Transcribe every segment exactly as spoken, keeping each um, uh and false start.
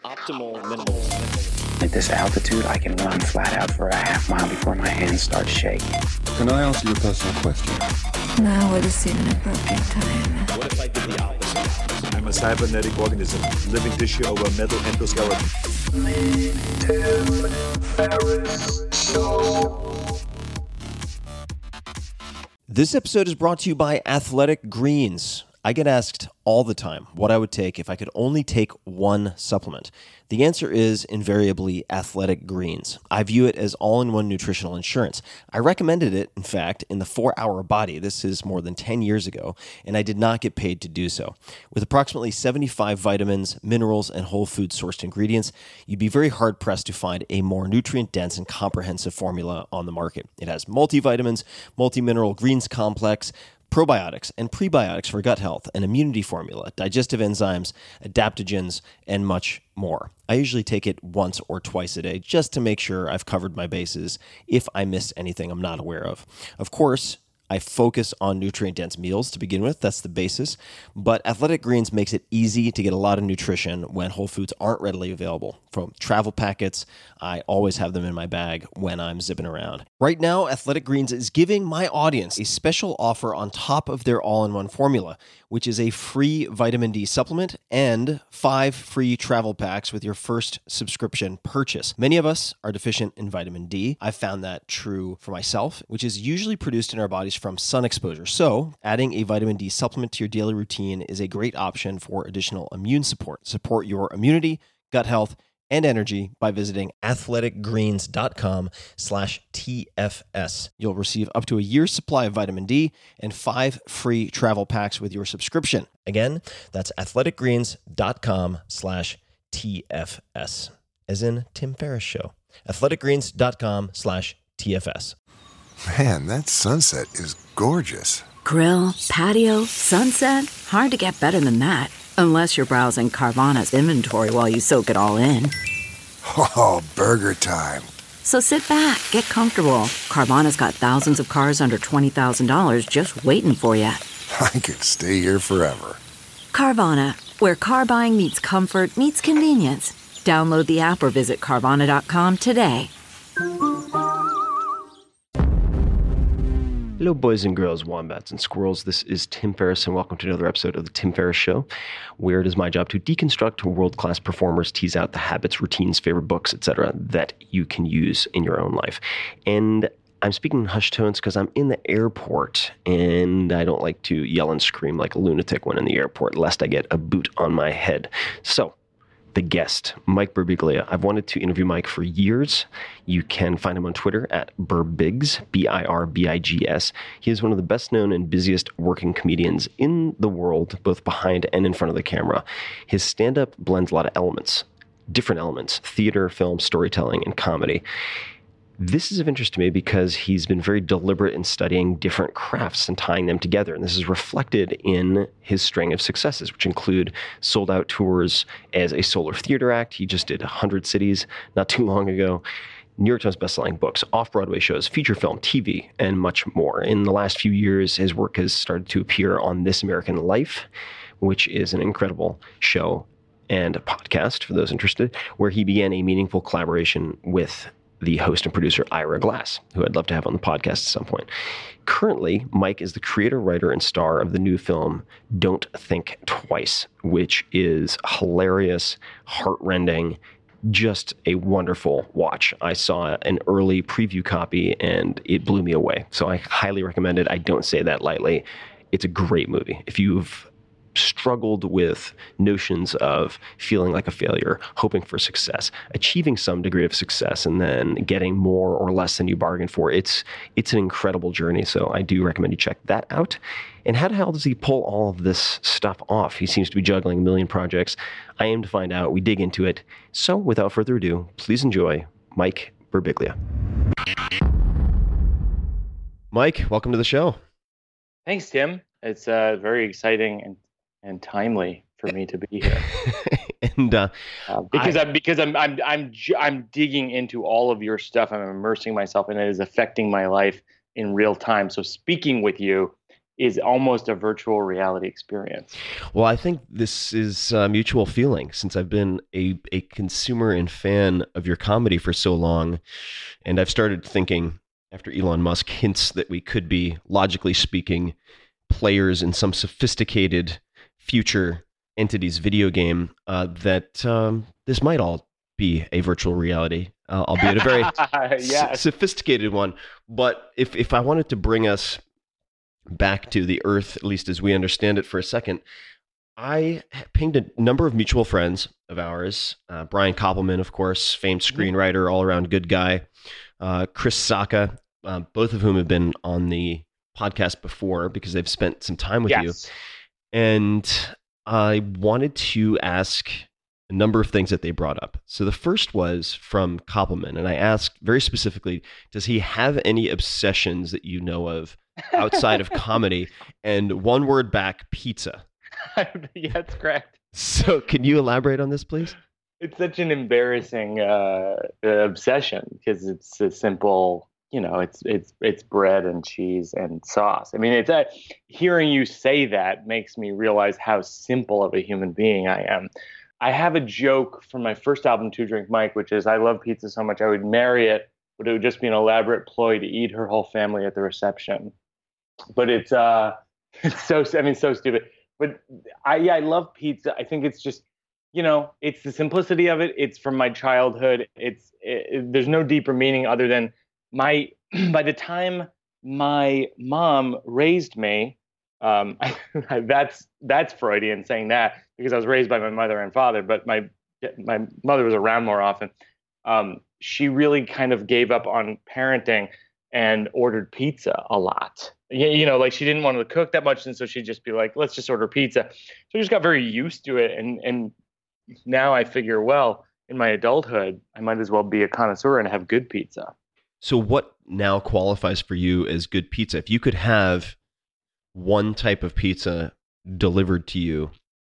Optimal minimal. At this altitude, I can run flat out for a half mile before my hands start shaking. Can I ask you a personal question? Now would seem an appropriate time. What if I did the opposite? I'm a cybernetic organism, living tissue over a metal endoskeleton. This episode is brought to you by Athletic Greens. I get asked all the time what I would take if I could only take one supplement. The answer is invariably Athletic Greens. I view it as all-in-one nutritional insurance. I recommended it, in fact, in the four hour Body. This is more than ten years ago, and I did not get paid to do so. With approximately seventy-five vitamins, minerals, and whole food sourced ingredients, you'd be very hard-pressed to find a more nutrient-dense and comprehensive formula on the market. It has multivitamins, multi-mineral greens complex, probiotics and prebiotics for gut health, an immunity formula, digestive enzymes, adaptogens, and much more. I usually take it once or twice a day just to make sure I've covered my bases if I missed anything I'm not aware of. Of course, I focus on nutrient-dense meals to begin with. That's the basis. But Athletic Greens makes it easy to get a lot of nutrition when whole foods aren't readily available. From travel packets, I always have them in my bag when I'm zipping around. Right now, Athletic Greens is giving my audience a special offer on top of their all-in-one formula, which is a free vitamin D supplement and five free travel packs with your first subscription purchase. Many of us are deficient in vitamin D. I've found that true for myself, which is usually produced in our bodies from sun exposure. So adding a vitamin D supplement to your daily routine is a great option for additional immune support. Support your immunity, gut health, and energy by visiting athleticgreens.com slash TFS. You'll receive up to a year's supply of vitamin D and five free travel packs with your subscription. Again, that's athleticgreens.com slash TFS, as in Tim Ferriss Show. athleticgreens.com slash TFS. Man, that sunset is gorgeous. Grill, patio, sunset. Hard to get better than that. Unless you're browsing Carvana's inventory while you soak it all in. Oh, burger time. So sit back, get comfortable. Carvana's got thousands of cars under twenty thousand dollars just waiting for you. I could stay here forever. Carvana, where car buying meets comfort meets convenience. Download the app or visit Carvana dot com today. Hello, boys and girls, wombats and squirrels. This is Tim Ferriss, and welcome to another episode of The Tim Ferriss Show, where it is my job to deconstruct world-class performers, tease out the habits, routines, favorite books, et cetera that you can use in your own life. And I'm speaking in hushed tones because I'm in the airport, and I don't like to yell and scream like a lunatic when in the airport, lest I get a boot on my head. So, the guest, Mike Birbiglia. I've wanted to interview Mike for years. You can find him on Twitter at Birbigs, B I R B I G S. He is one of the best known and busiest working comedians in the world, both behind and in front of the camera. His stand-up blends a lot of elements, different elements, theater, film, storytelling, and comedy. This is of interest to me because he's been very deliberate in studying different crafts and tying them together. And this is reflected in his string of successes, which include sold-out tours as a solo theater act. He just did one hundred cities not too long ago. New York Times bestselling books, off-Broadway shows, feature film, T V, and much more. In the last few years, his work has started to appear on This American Life, which is an incredible show and a podcast for those interested, where he began a meaningful collaboration with the host and producer Ira Glass, who I'd love to have on the podcast at some point. Currently, Mike is the creator, writer, and star of the new film Don't Think Twice, which is hilarious, heartrending, just a wonderful watch. I saw an early preview copy and it blew me away. So I highly recommend it. I don't say that lightly. It's a great movie. If you've struggled with notions of feeling like a failure, hoping for success, achieving some degree of success, and then getting more or less than you bargained for, it's it's an incredible journey. So I do recommend you check that out. And how the hell does he pull all of this stuff off? He seems to be juggling a million projects. I aim to find out. We dig into it. So without further ado, please enjoy Mike Birbiglia. Mike, welcome to the show. Thanks, Tim. It's uh, very exciting and and timely for me to be here. and uh, uh, because I, I'm because I'm I'm I'm I'm digging into all of your stuff. I'm immersing myself, and it is affecting my life in real time. So speaking with you is almost a virtual reality experience. Well, I think this is a mutual feeling since I've been a, a consumer and fan of your comedy for so long. And I've started thinking, after Elon Musk hints that we could be, logically speaking, players in some sophisticated future entity's video game, uh, that um, this might all be a virtual reality, uh, albeit a very yes. s- sophisticated one. But if, if I wanted to bring us back to the earth, at least as we understand it for a second, I pinged a number of mutual friends of ours. Uh, Brian Koppelman, of course, famed screenwriter, all-around good guy. Uh, Chris Sacca, uh, both of whom have been on the podcast before because they've spent some time with yes. you. And I wanted to ask a number of things that they brought up. So the first was from Koppelman, and I asked very specifically, does he have any obsessions that you know of outside of comedy? And one word back, pizza. Yeah, that's correct. So can you elaborate on this, please? It's such an embarrassing uh, obsession because it's a simple, you know, it's it's it's bread and cheese and sauce. I mean, it's a, hearing you say that makes me realize how simple of a human being I am. I have a joke from my first album, Two Drink Mike, which is I love pizza so much I would marry it, but it would just be an elaborate ploy to eat her whole family at the reception. But it's uh, it's so I mean, so stupid. But I yeah, I love pizza. I think it's just, you know, it's the simplicity of it. It's from my childhood. It's it, there's no deeper meaning other than my. By the time my mom raised me, um, I, that's that's Freudian saying that because I was raised by my mother and father. But my my mother was around more often. Um, she really kind of gave up on parenting and ordered pizza a lot. You know, like she didn't want to cook that much, and so she'd just be like, "Let's just order pizza." So I just got very used to it, and and now I figure, well, in my adulthood, I might as well be a connoisseur and have good pizza. So what now qualifies for you as good pizza? If you could have one type of pizza delivered to you,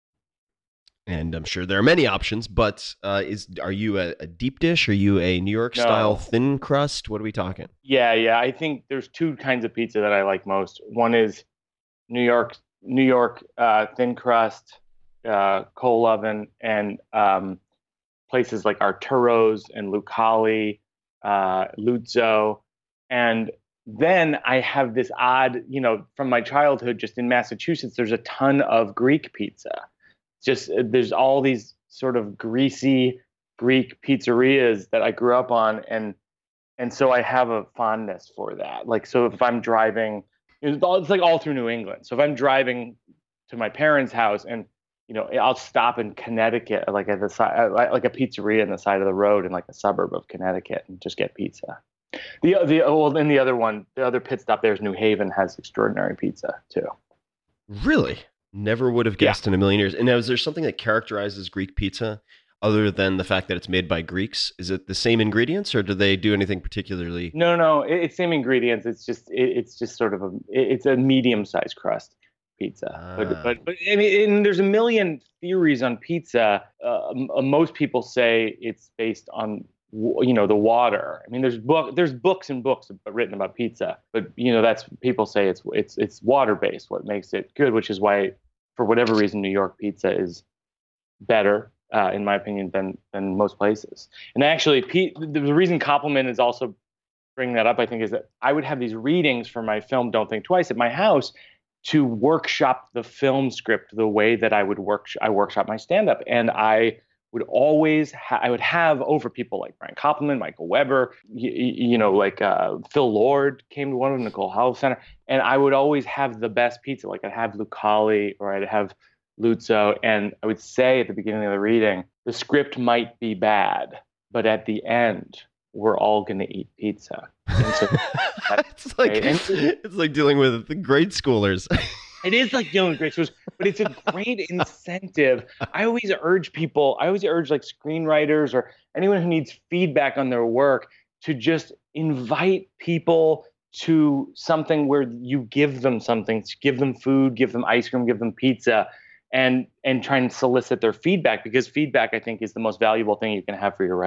and I'm sure there are many options, but uh, is are you a, a deep dish? Are you a New York No. style thin crust? What are we talking? Yeah, yeah. I think there's two kinds of pizza that I like most. One is New York, New York uh, thin crust, uh, coal oven, and um, places like Arturo's and Lucali, uh, Luzzo. And then I have this odd, you know, from my childhood, just in Massachusetts, there's a ton of Greek pizza. Just there's all these sort of greasy Greek pizzerias that I grew up on, and and so I have a fondness for that. Like, so if I'm driving, it's, all, it's like all through New England. So if I'm driving to my parents' house, and you know, I'll stop in Connecticut, like at the side, like a pizzeria in the side of the road in like a suburb of Connecticut, and just get pizza. The the well, then the other one, the other pit stop there is New Haven, has extraordinary pizza too. Really? Never would have guessed yeah. in a million years. And now, is there something that characterizes Greek pizza other than the fact that it's made by Greeks? Is it the same ingredients, or do they do anything particularly? No, no, it, it's same ingredients. It's just it, it's just sort of a it's a medium-sized crust pizza. Ah. But but but I mean, and there's a million theories on pizza. Uh, most people say it's based on, you know, the water. I mean, there's book there's books and books written about pizza, but you know, that's people say it's it's it's water based, what makes it good, which is why, for whatever reason, New York pizza is better, uh, in my opinion, than than most places. And actually, Pete, the reason Koppelman is also bringing that up, I think, is that I would have these readings for my film Don't Think Twice at my house to workshop the film script the way that I would work I workshop my stand up, and I would always ha- I would have over people like Brian Koppelman, Michael Weber, you, you know, like uh, Phil Lord came to one of them, Nicole Health Center, and I would always have the best pizza. Like I'd have Lucali or I'd have Luzzo, and I would say at the beginning of the reading, the script might be bad, but at the end, we're all going to eat pizza. And so it's like and, it's like dealing with the grade schoolers. It is like dealing with grade schools, but it's a great incentive. I always urge people, I always urge like screenwriters or anyone who needs feedback on their work to just invite people to something where you give them something, give them food, give them ice cream, give them pizza, and and try and solicit their feedback, because feedback, I think, is the most valuable thing you can have for your writing.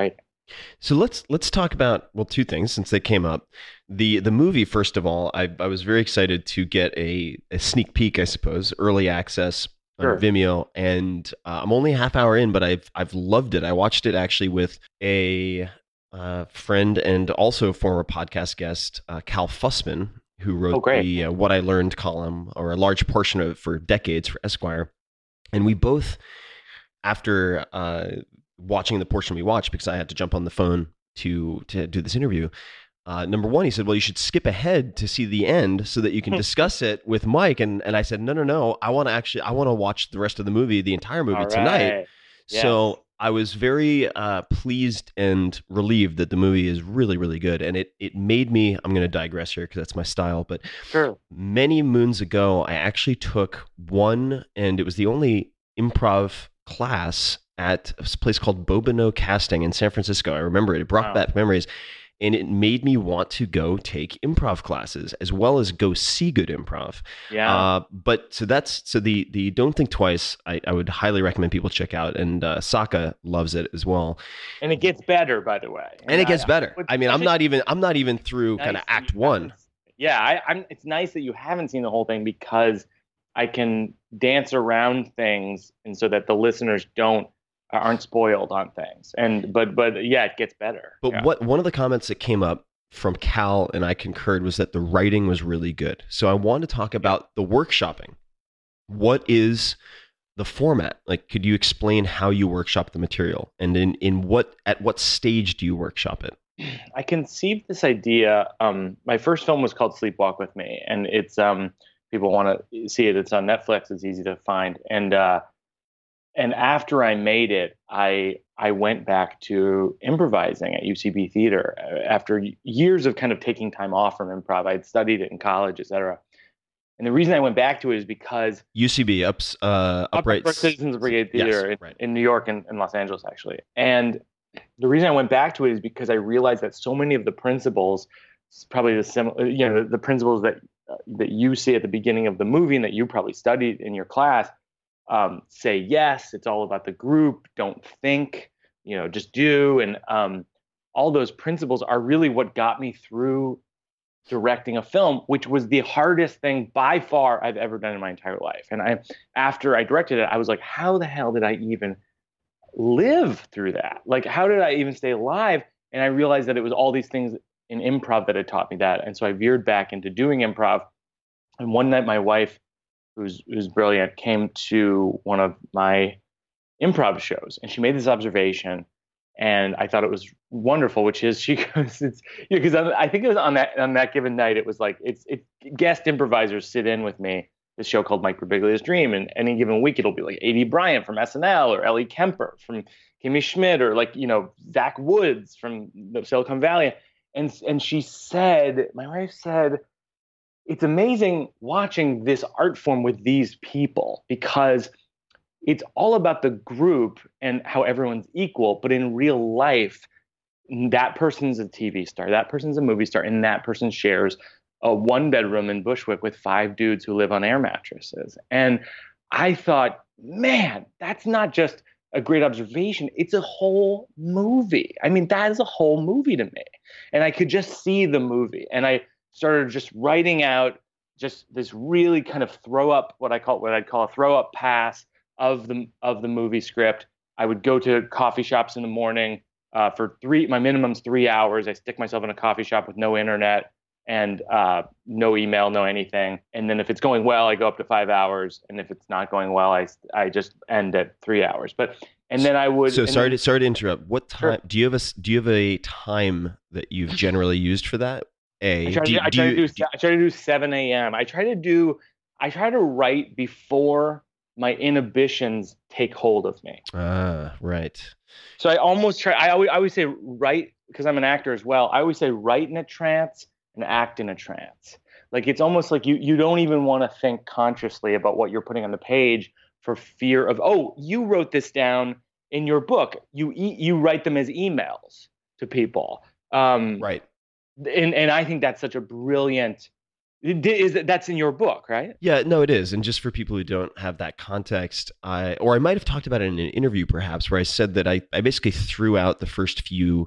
So let's let's talk about well two things since they came up. The the movie first of all, I I was very excited to get a, a sneak peek, I suppose, early access on Sure. Vimeo, and uh, I'm only a half hour in, but I've I've loved it. I watched it actually with a uh, friend and also former podcast guest, uh, Cal Fussman, who wrote Oh, great. the uh, What I Learned column, or a large portion of it for decades for Esquire, and we both, after uh, watching the portion we watched, because I had to jump on the phone to to do this interview. Uh, number one, he said, well, you should skip ahead to see the end so that you can discuss it with Mike. And and I said, no, no, no. I want to actually, I want to watch the rest of the movie, the entire movie All tonight. right. Yes. So I was very uh, pleased and relieved that the movie is really, really good. And it, it made me, I'm going to digress here because that's my style, but Sure. many moons ago, I actually took one, and it was the only improv class at a place called Bobino Casting in San Francisco. I remember it. It brought Wow. back memories. And it made me want to go take improv classes as well as go see good improv. Yeah. Uh, but so that's so the the Don't Think Twice. I, I would highly recommend people check out, and uh, Saka loves it as well. And it gets better, by the way. And it gets I- better. what's I mean, I'm nice- not even I'm not even through nice kind of that act you one. haven't- Yeah, I, I'm. It's nice that you haven't seen the whole thing because I can dance around things, and so that the listeners don't aren't spoiled on things. And but but yeah, it gets better. But Yeah. what one of the comments that came up from Cal and I concurred was that the writing was really good. So I want to talk about the workshopping. What is the format? Like, could you explain how you workshop the material, and in in what at what stage do you workshop it? I conceived this idea. Um, my first film was called Sleepwalk with Me, and it's um, people want to see it. It's on Netflix. It's easy to find. And uh, and after I made it, I I went back to improvising at U C B Theater after years of kind of taking time off from improv. I had studied it in college, et cetera. And the reason I went back to it is because U C B, ups, uh, upright, Upright Citizens Brigade Yes, Theater in, right. in New York and, and Los Angeles, actually. And the reason I went back to it is because I realized that so many of the principles, probably the similar, you know, the, the principles that uh, that you see at the beginning of the movie and that you probably studied in your class, um, say yes. It's all about the group. Don't think. You know, just do. And um, all those principles are really what got me through directing a film, which was the hardest thing by far I've ever done in my entire life. And I, after I directed it, I was like, how the hell did I even live through that? Like, how did I even stay alive? And I realized that it was all these things in improv that had taught me that. And so I veered back into doing improv. And one night, my wife, who's who's brilliant, came to one of my improv shows, and she made this observation. And I thought it was wonderful, which is she goes, it's because you know, I think it was on that on that given night, it was like it's it guest improvisers sit in with me. This show called Mike Birbiglia's Dream, and any given week it'll be like A D Bryant from S N L, or Ellie Kemper from Kimmy Schmidt, or like you know Zach Woods from the Silicon Valley. And and she said, my wife said, it's amazing watching this art form with these people because it's all about the group and how everyone's equal. But in real life, that person's a T V star, that person's a movie star, and that person shares a one bedroom in Bushwick with five dudes who live on air mattresses. And I thought, man, that's not just a great observation. It's a whole movie. I mean, that is a whole movie to me. And I could just see the movie. And I started just writing out just this really kind of throw up, what I call what I'd call a throw up pass of the of the movie script. I would go to coffee shops in the morning uh, for three. My minimum's three hours. I stick myself in a coffee shop with no internet and uh, no email, no anything. And then if it's going well, I go up to five hours. And if it's not going well, I I just end at three hours. But and then I would. So and sorry then, to sorry to interrupt. What time Sure. do you have a s- do you have a time that you've generally used for that? A I try, do, to, I, do try you, to do, I try to do seven a.m. I try to do. I try to write before my inhibitions take hold of me. ah right. So I almost try. I always, I always say write, because I'm an actor as well. I always say write in a trance and act in a trance. Like it's almost like you you don't even want to think consciously about what you're putting on the page for fear of, oh, you wrote this down in your book. You e- you write them as emails to people. Um, Right. and and I think that's such a brilliant Is that that's in your book, right? Yeah, no, it is. And just for people who don't have that context, I or I might have talked about it in an interview perhaps, where I said that I, I basically threw out the first few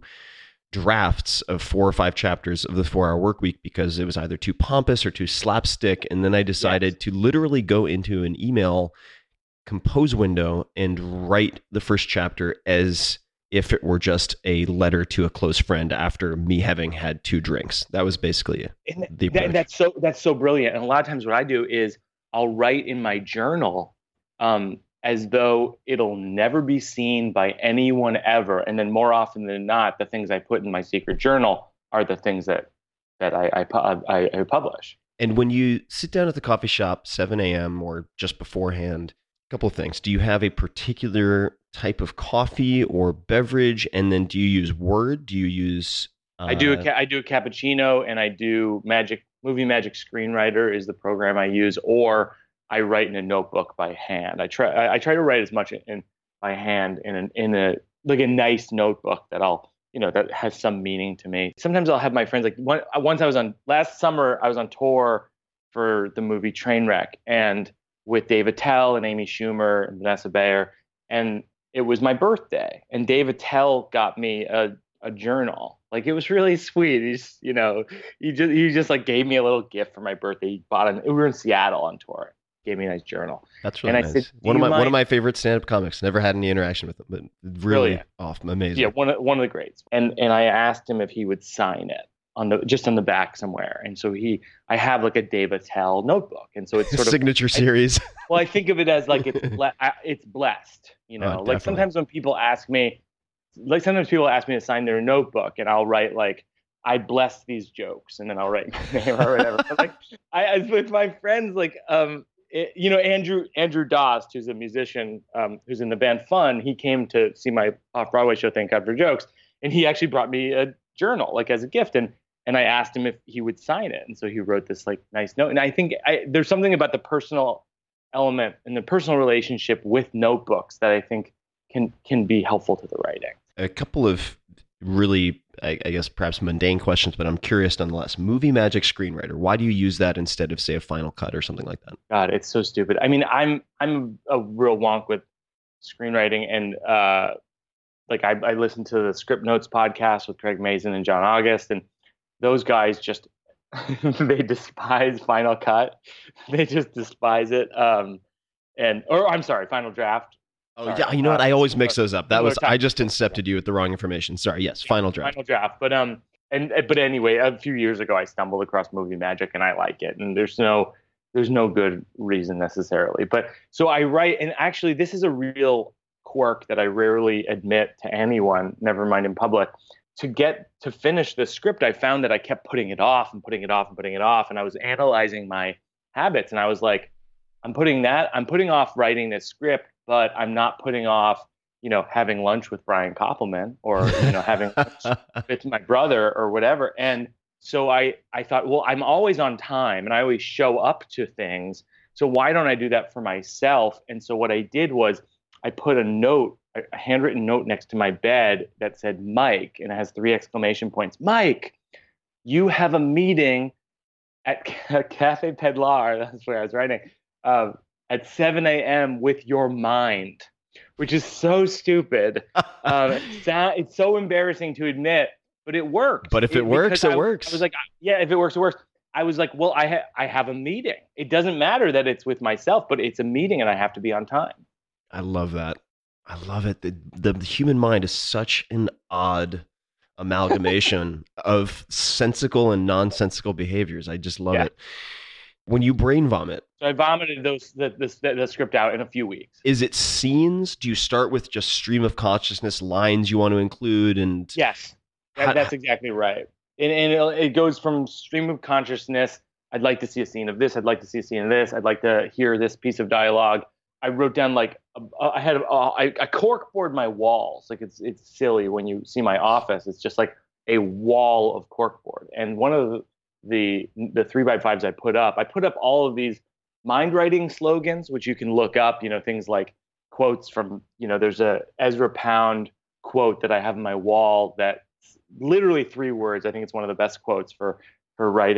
drafts of four or five chapters of the four hour work week because it was either too pompous or too slapstick. And then I decided yes. to literally go into an email compose window and write the first chapter as if it were just a letter to a close friend after me having had two drinks. That was basically and the that, that's so that's so brilliant. And a lot of times what I do is I'll write in my journal um, as though it'll never be seen by anyone ever. And then more often than not, the things I put in my secret journal are the things that that I I, I, I publish. And when you sit down at the coffee shop, seven a.m. or just beforehand, a couple of things. Do you have a particular type of coffee or beverage? And then do you use Word? Do you use... Uh... I do a ca- I do a cappuccino, and I do Magic Movie Magic Screenwriter is the program I use, or I write in a notebook by hand. I try I, I try to write as much in by hand in an in a like a nice notebook that I'll you know that has some meaning to me. Sometimes I'll have my friends like one, once I was on last summer I was on tour for the movie Trainwreck and with Dave Attell and Amy Schumer and Vanessa Bayer, and it was my birthday, and Dave Attell got me a, a journal. Like, it was really sweet. He's, you know, he just he just like gave me a little gift for my birthday. He bought an. We were in Seattle on tour. Gave me a nice journal. That's really and nice. I said, one of my mind? one of my favorite stand-up comics. Never had any interaction with him, but really Brilliant. off, amazing. Yeah, one of one of the greats. And and I asked him if he would sign it on the just on the back somewhere. And so he, I have like a Dave Attell notebook, and so it's sort of signature series. I, well, I think of it as like it's ble- it's blessed. You know, Oh, like sometimes when people ask me, like sometimes people ask me to sign their notebook, and I'll write like, I bless these jokes, and then I'll write my name or whatever. But like I, I with my friends, like um, it, you know, Andrew Andrew Dost, who's a musician, um, who's in the band Fun. He came to see my off Broadway show, Thank God for Jokes, and he actually brought me a journal like as a gift, and and I asked him if he would sign it, and so he wrote this like nice note. And I think I, there's something about the personal element and the personal relationship with notebooks that I think can can be helpful to the writing. A couple of really, I, I guess, perhaps mundane questions, but I'm curious nonetheless. Movie Magic Screenwriter. Why do you use that instead of, say, a Final Cut or something like that? God, it's so stupid. I mean, I'm I'm a real wonk with screenwriting, and uh, like I, I listen to the Script Notes podcast with Craig Mazin and John August, and those guys just they despise Final Cut. They just despise it. Um, and or I'm sorry, Final Draft. Oh sorry. yeah, you know what? I always mix those up. That was time. I just incepted you with the wrong information. Sorry. Yes, Yeah, Final Draft. Final Draft. But um, and but anyway, a few years ago, I stumbled across Movie Magic, and I like it. And there's no there's no good reason necessarily. But so I write, and actually, this is a real quirk that I rarely admit to anyone, never mind in public. To get to finish the script, I found that I kept putting it off and putting it off and putting it off. And I was analyzing my habits, and I was like, I'm putting that, I'm putting off writing this script, but I'm not putting off, you know, having lunch with Brian Koppelman or, you know, having lunch with my brother or whatever. And so I, I thought, well, I'm always on time and I always show up to things. So why don't I do that for myself? And so what I did was I put a note, a handwritten note next to my bed that said Mike, and it has three exclamation points. Mike, you have a meeting at Cafe Pedlar, that's where I was writing, uh, at seven a.m. with your mind, which is so stupid. um, it's, it's so embarrassing to admit, but it works. But if it, it works, it I, works. I was like, yeah, if it works, it works. I was like, well, I, ha- I have a meeting. It doesn't matter that it's with myself, but it's a meeting and I have to be on time. I love that. I love it. The, the human mind is such an odd amalgamation of sensical and nonsensical behaviors. I just love Yeah. it. When you brain vomit, So I vomited those the, the, the script out in a few weeks. is it scenes? Do you start with just stream of consciousness lines you want to include? And Yes, that, How- that's exactly right. And, and it, it goes from stream of consciousness. I'd like to see a scene of this. I'd like to see a scene of this. I'd like to hear this piece of dialogue. I wrote down like a, I had a, I, I corkboard my walls. Like it's it's silly when you see my office. It's just like a wall of corkboard. And one of the the, the three by fives I put up, I put up all of these mind writing slogans, which you can look up. You know, things like quotes from, you know, there's a Ezra Pound quote that I have on my wall that's literally three words. I think it's one of the best quotes for for writing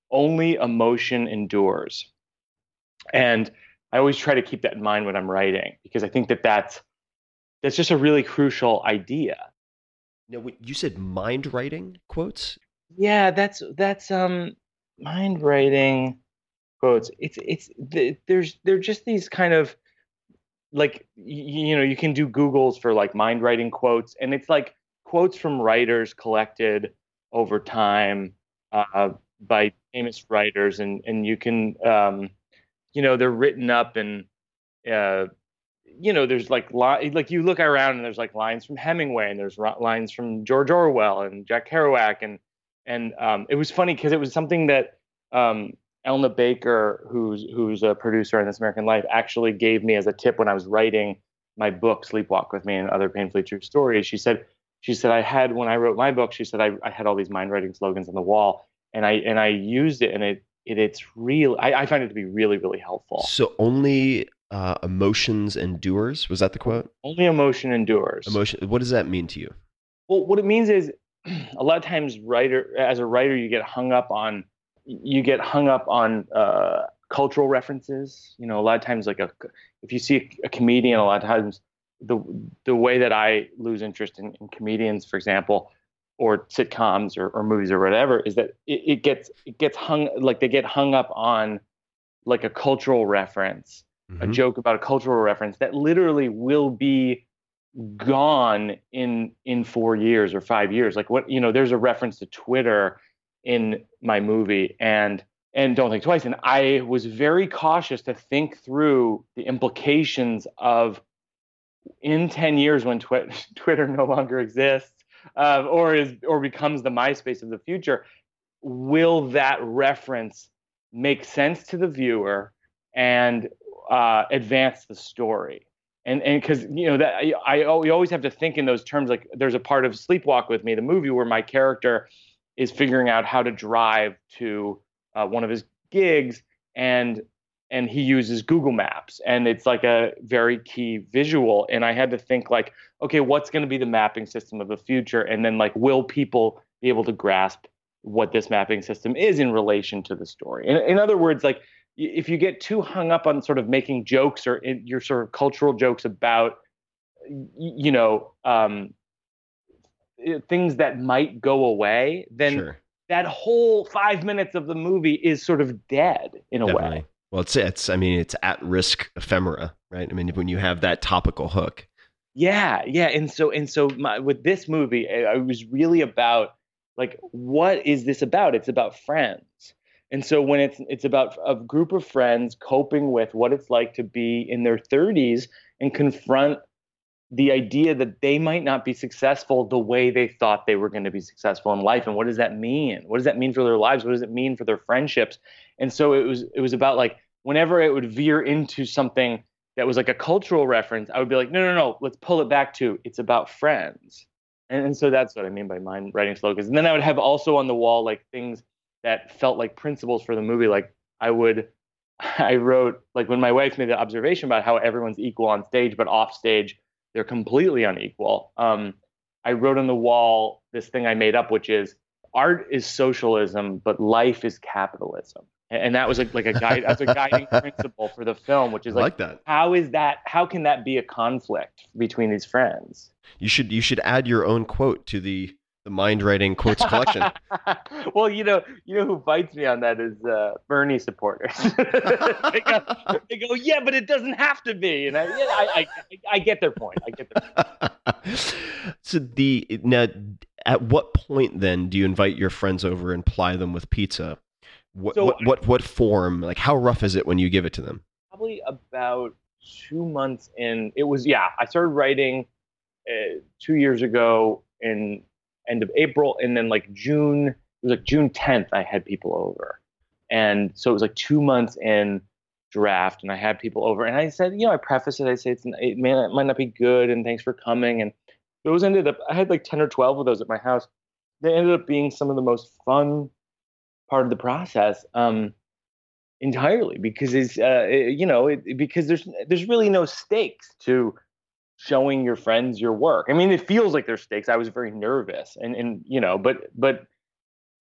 only emotion endures. And I always try to keep that in mind when I'm writing, because I think that that's, that's just a really crucial idea. Now, you said mind writing quotes? Yeah, that's, that's, um, mind writing quotes. It's, it's, there's, they're just these kind of, like, you, you know, you can do Googles for like mind writing quotes, and it's like quotes from writers collected over time, uh, by famous writers. And, and you can, um, you know, they're written up and, uh, you know, there's like, li- like you look around and there's like lines from Hemingway, and there's ro- lines from George Orwell and Jack Kerouac. And, and, um, it was funny because it was something that, um, Elna Baker, who's, who's a producer in This American Life, actually gave me as a tip when I was writing my book, Sleepwalk with Me and Other Painfully True Stories. She said, she said, I had, when I wrote my book, she said, I, I had all these mind writing slogans on the wall, and I, and I used it, and it, it it's real. I, I find it to be really, really helpful. So only uh, emotions endures. Was that the quote? Only emotion endures. Emotion. What does that mean to you? Well, what it means is a lot of times writer, as a writer, you get hung up on, you get hung up on uh, cultural references. You know, a lot of times, like a, if you see a, a comedian, a lot of times the the way that I lose interest in, in comedians, for example, or sitcoms or, or movies or whatever, is that it, it gets it gets hung like they get hung up on like a cultural reference, mm-hmm. a joke about a cultural reference that literally will be gone in in four years or five years. Like, what, you know, there's a reference to Twitter in my movie, and and Don't Think Twice, and I was very cautious to think through the implications of, in ten years when twi- Twitter no longer exists, uh, or is or becomes the MySpace of the future, will that reference make sense to the viewer and uh, advance the story? And and because, you know, that I, I we always have to think in those terms. Like, there's a part of Sleepwalk with Me, the movie, where my character is figuring out how to drive to uh, one of his gigs, and and he uses Google Maps, and it's like a very key visual. And I had to think, like, okay, what's going to be the mapping system of the future? And then, like, will people be able to grasp what this mapping system is in relation to the story? In, in other words, like, if you get too hung up on sort of making jokes or in your sort of cultural jokes about, you know, um, things that might go away, then sure. that whole five minutes of the movie is sort of dead in a Definitely. way. Well, it's, it's, I mean, it's at risk ephemera, right? I mean, when you have that topical hook. Yeah. Yeah. And so, and so my, with this movie, it was really about, like, what is this about? It's about friends. And so when it's, it's about a group of friends coping with what it's like to be in their thirties and confront the idea that they might not be successful the way they thought they were going to be successful in life. And what does that mean? What does that mean for their lives? What does it mean for their friendships? And so it was, it was about, like, whenever it would veer into something that was like a cultural reference, I would be like, no, no, no, let's pull it back to, it's about friends. And, and so that's what I mean by mind writing slogans. And then I would have also on the wall, like, things that felt like principles for the movie. Like, I would, I wrote, like, when my wife made the observation about how everyone's equal on stage, but off stage, they're completely unequal. Um, I wrote on the wall this thing I made up, which is, art is socialism, but life is capitalism. And, and that was like, like a guide, that's a guiding principle for the film, which is like, like that. How is that, how can that be a conflict between these friends? You should, you should add your own quote to the, the mind writing quotes collection. Well, you know, you know who fights me on that is uh, Bernie supporters. they, go, they go, yeah, but it doesn't have to be. And I, yeah, I, I, I get their point. I get their point. So the now, at what point then do you invite your friends over and ply them with pizza? What so, what, what what form? Like, how rough is it when you give it to them? Probably about two months in. It was yeah. I started writing uh, two years ago in end of April, and then like June, it was like June tenth, I had people over. And so it was like two months in draft, and I had people over, and I said, you know, I preface it, I say, it's, it, may, it might not be good, and thanks for coming. And those ended up, I had like ten or twelve of those at my house. They ended up being some of the most fun part of the process, um, entirely, because it's, uh, it, you know, it, because there's, there's really no stakes to showing your friends your work. I mean, it feels like there's stakes. I was very nervous, and, and, you know, but, but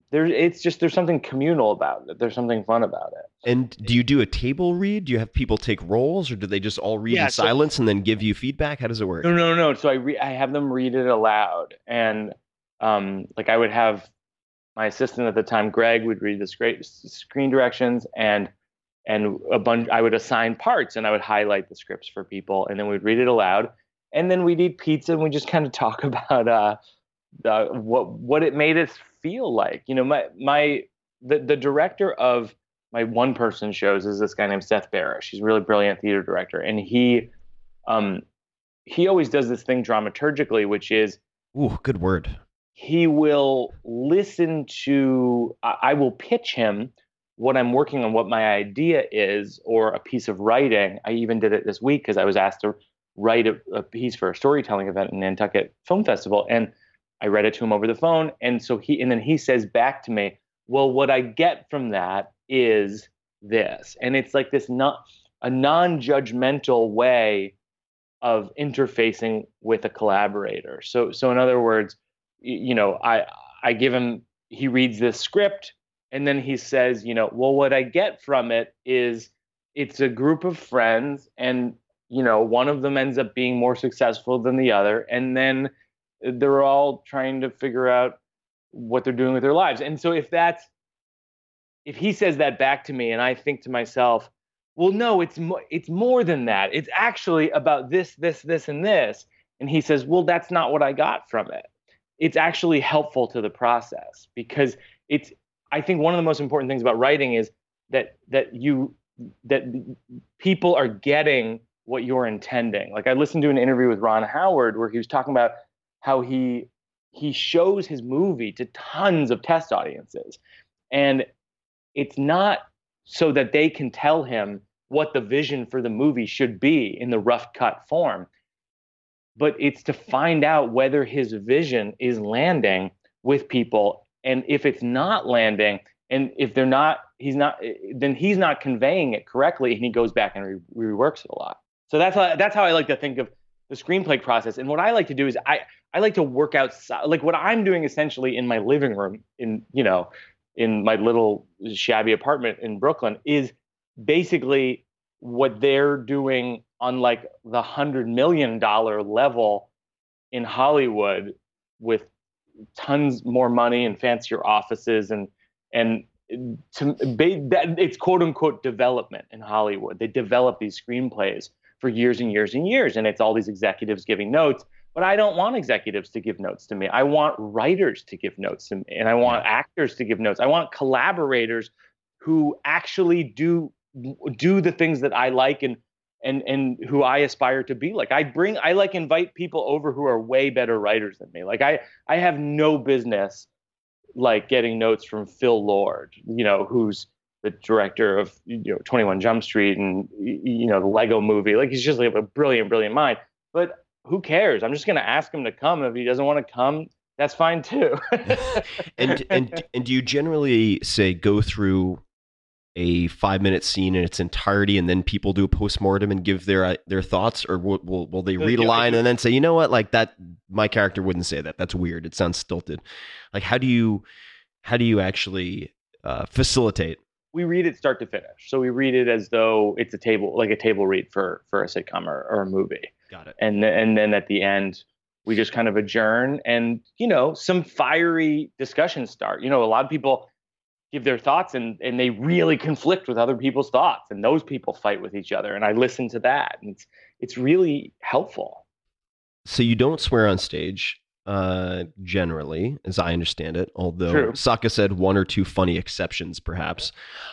there, it's just there's something communal about it. There's something fun about it. And do you do a table read? Do you have people take roles, or do they just all read Yeah, in so- silence and then give you feedback? How does it work? No, no, no. So I re- I have them read it aloud, and um, like I would have my assistant at the time, Greg, would read the scra- screen directions, and and a bunch. I would assign parts, and I would highlight the scripts for people, and then we'd read it aloud, and then we'd eat pizza, and we just kind of talk about uh, the, what what it made us feel like. You know, my my the the director of my one person shows is this guy named Seth Barish. He's a really brilliant theater director, and he um he always does this thing dramaturgically, which is Ooh, good word. he will listen to, I I will pitch him what I'm working on, what my idea is, or a piece of writing. I even did it this week because I was asked to write a, a piece for a storytelling event in Nantucket Film Festival, and I read it to him over the phone. And so he, and then he says back to me, well, what I get from that is this. And it's like this not a non-judgmental way of interfacing with a collaborator. So, so in other words, you know, I, I give him, he reads this script, and then he says, you know, well, what I get from it is it's a group of friends, and, you know, one of them ends up being more successful than the other. And then they're all trying to figure out what they're doing with their lives. And so if that's, if he says that back to me, and I think to myself, well, no, it's mo- it's more than that. It's actually about this, this, this, and this. And he says, well, that's not what I got from it. It's actually helpful to the process, because it's, I think one of the most important things about writing is that, that you, that people are getting what you're intending. Like I listened to an interview with Ron Howard where he was talking about how he, he shows his movie to tons of test audiences. And it's not so that they can tell him what the vision for the movie should be in the rough cut form, but it's to find out whether his vision is landing with people. And if it's not landing, and if they're not, he's not, then he's not conveying it correctly, and he goes back and re- reworks it a lot. So that's how, that's how I like to think of the screenplay process. And what I like to do is I, I like to work out, like what I'm doing essentially in my living room in, you know, in my little shabby apartment in Brooklyn is basically what they're doing on like the hundred million dollar level in Hollywood, with tons more money and fancier offices, and and to, that, it's quote unquote development in Hollywood. They develop these screenplays for years and years and years, and it's all these executives giving notes. But I don't want executives to give notes to me. I want writers to give notes to me, and I want actors to give notes. I want collaborators who actually do do the things that I like and and and who I aspire to be like. I bring I like invite people over who are way better writers than me. Like I I have no business like getting notes from Phil Lord, you know, who's the director of, you know, twenty-one Jump Street and, you know, the Lego Movie. Like he's just like a brilliant, brilliant mind. But who cares? I'm just going to ask him to come. If he doesn't want to come, that's fine too. and and and do you generally say go through a five minute scene in its entirety, and then people do a postmortem and give their their thoughts, or will will, will they read a line and then say, you know what, like that, my character wouldn't say that. That's weird. It sounds stilted. Like how do you how do you actually uh, facilitate? We read it start to finish. So we read it as though it's a table, like a table read for for a sitcom or, or a movie. Got it. And and then at the end, we just kind of adjourn, and you know, some fiery discussions start. You know, a lot of people give their thoughts, and and they really conflict with other people's thoughts, and those people fight with each other, and I listen to that, and it's it's really helpful. So you don't swear on stage, uh, generally, as I understand it. Although True. Saka said one or two funny exceptions, perhaps.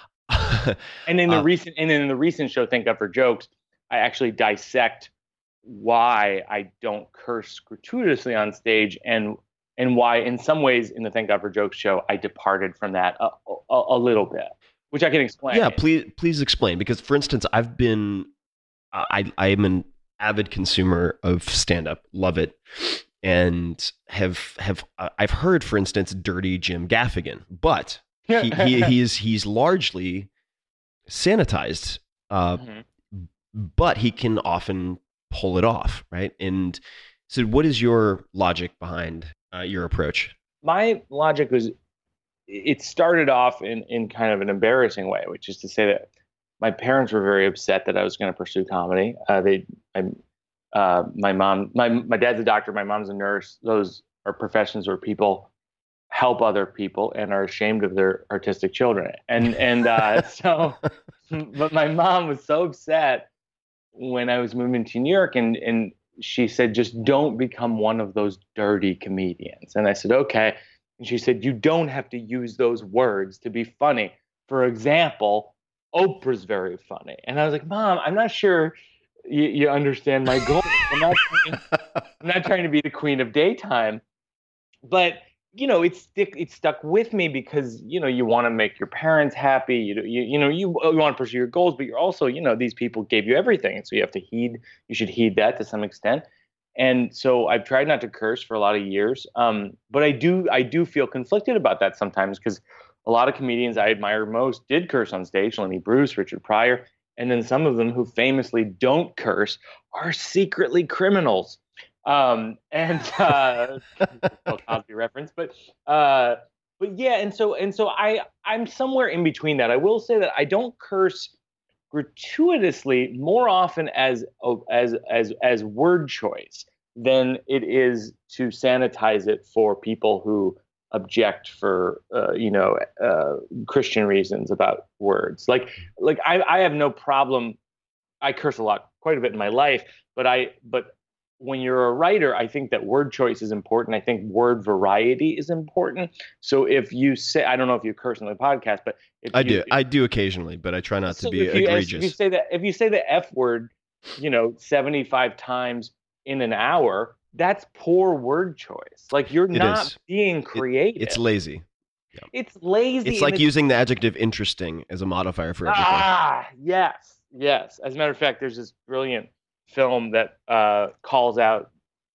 And in the uh, recent and in the recent show, Thank God for Jokes, I actually dissect why I don't curse gratuitously on stage, and and why in some ways in the Thank God for Jokes show I departed from that a, a, a little bit, which I can explain. Yeah, please please explain, because for instance, I've been I I am an avid consumer of stand-up, love it, and have have I've heard, for instance, Dirty Jim Gaffigan, but he, he he's he's largely sanitized, uh, mm-hmm. but he can often pull it off, right? And so what is your logic behind uh, your approach? My logic was it started off in, in kind of an embarrassing way, which is to say that my parents were very upset that I was going to pursue comedy. Uh, they, I, uh, my mom, my my dad's a doctor, my mom's a nurse. Those are professions where people help other people and are ashamed of their artistic children. And and uh, so, but my mom was so upset when I was moving to New York, and and she said, just don't become one of those dirty comedians. And I said, okay. And she said, you don't have to use those words to be funny. For example, Oprah's very funny. And I was like, Mom, I'm not sure you, you understand my goal. I'm not, trying, I'm not trying to be the queen of daytime. But, you know, it's stick, it stuck with me because, you know, you want to make your parents happy. You, you, you know, you, you want to pursue your goals, but you're also, you know, these people gave you everything. And so you have to heed, you should heed that to some extent. And so I've tried not to curse for a lot of years. Um, but I do, I do feel conflicted about that sometimes because a lot of comedians I admire most did curse on stage, Lenny Bruce, Richard Pryor, and then some of them who famously don't curse are secretly criminals. Um, and uh, Cosby reference, but uh, but yeah, and so and so I I'm somewhere in between that. I will say that I don't curse gratuitously more often as as as as word choice than it is to sanitize it for people who object for uh, you know uh, Christian reasons about words. Like like I, I have no problem. I curse a lot, quite a bit in my life, but I but when you're a writer, I think that word choice is important. I think word variety is important. So if you say, I don't know if you curse on the podcast, but if I you, do, I do occasionally, but I try not so to be if you, egregious. If you say that, if you say the F word, you know, seventy-five times in an hour, that's poor word choice. Like you're It not is. being creative. It, it's lazy. Yeah. It's lazy. It's and like using the adjective interesting as a modifier for everything. Ah, yes, yes. As a matter of fact, there's this brilliant film that uh, calls out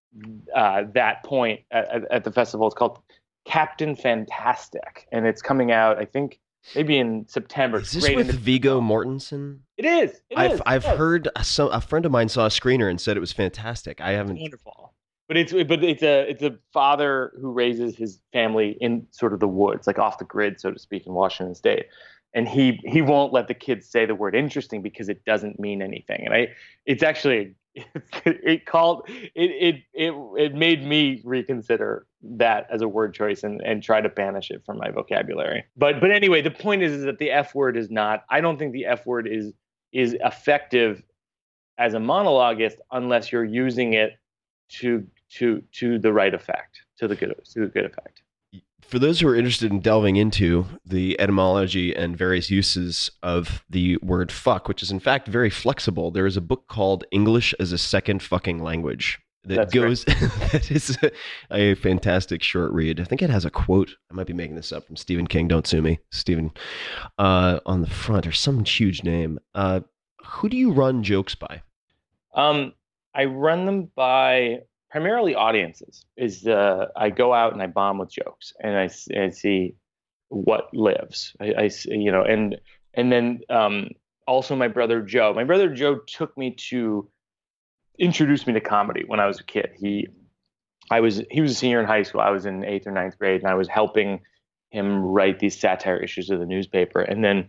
uh, that point at, at, at the festival. It's called Captain Fantastic, and it's coming out, I think, maybe in September. Is It's this great with in the- Viggo Mortensen? It is. It I've is, I've yes. heard a, so, a friend of mine saw a screener and said it was fantastic. I haven't. Wonderful. But it's but it's a it's a father who raises his family in sort of the woods, like off the grid, so to speak, in Washington State. And he he won't let the kids say the word interesting because it doesn't mean anything. And I it's actually it called it it it it made me reconsider that as a word choice and and try to banish it from my vocabulary. But but anyway, the point is, is that the F word is not. I don't think the F word is is effective as a monologuist unless you're using it to to to the right effect, to the good to the good effect. For those who are interested in delving into the etymology and various uses of the word fuck, which is in fact very flexible, there is a book called English as a Second Fucking Language that That's goes, that is a, a fantastic short read. I think it has a quote, I might be making this up, from Stephen King, don't sue me, Stephen, uh, on the front, or some huge name. Uh, who do you run jokes by? Um, I run them by primarily audiences. Is uh, I go out and I bomb with jokes, and I, s- I see what lives. I, I s- you know, and and then um, also my brother Joe. My brother Joe took me to introduce me to comedy when I was a kid. He, I was he was a senior in high school. I was in eighth or ninth grade, and I was helping him write these satire issues of the newspaper, and then.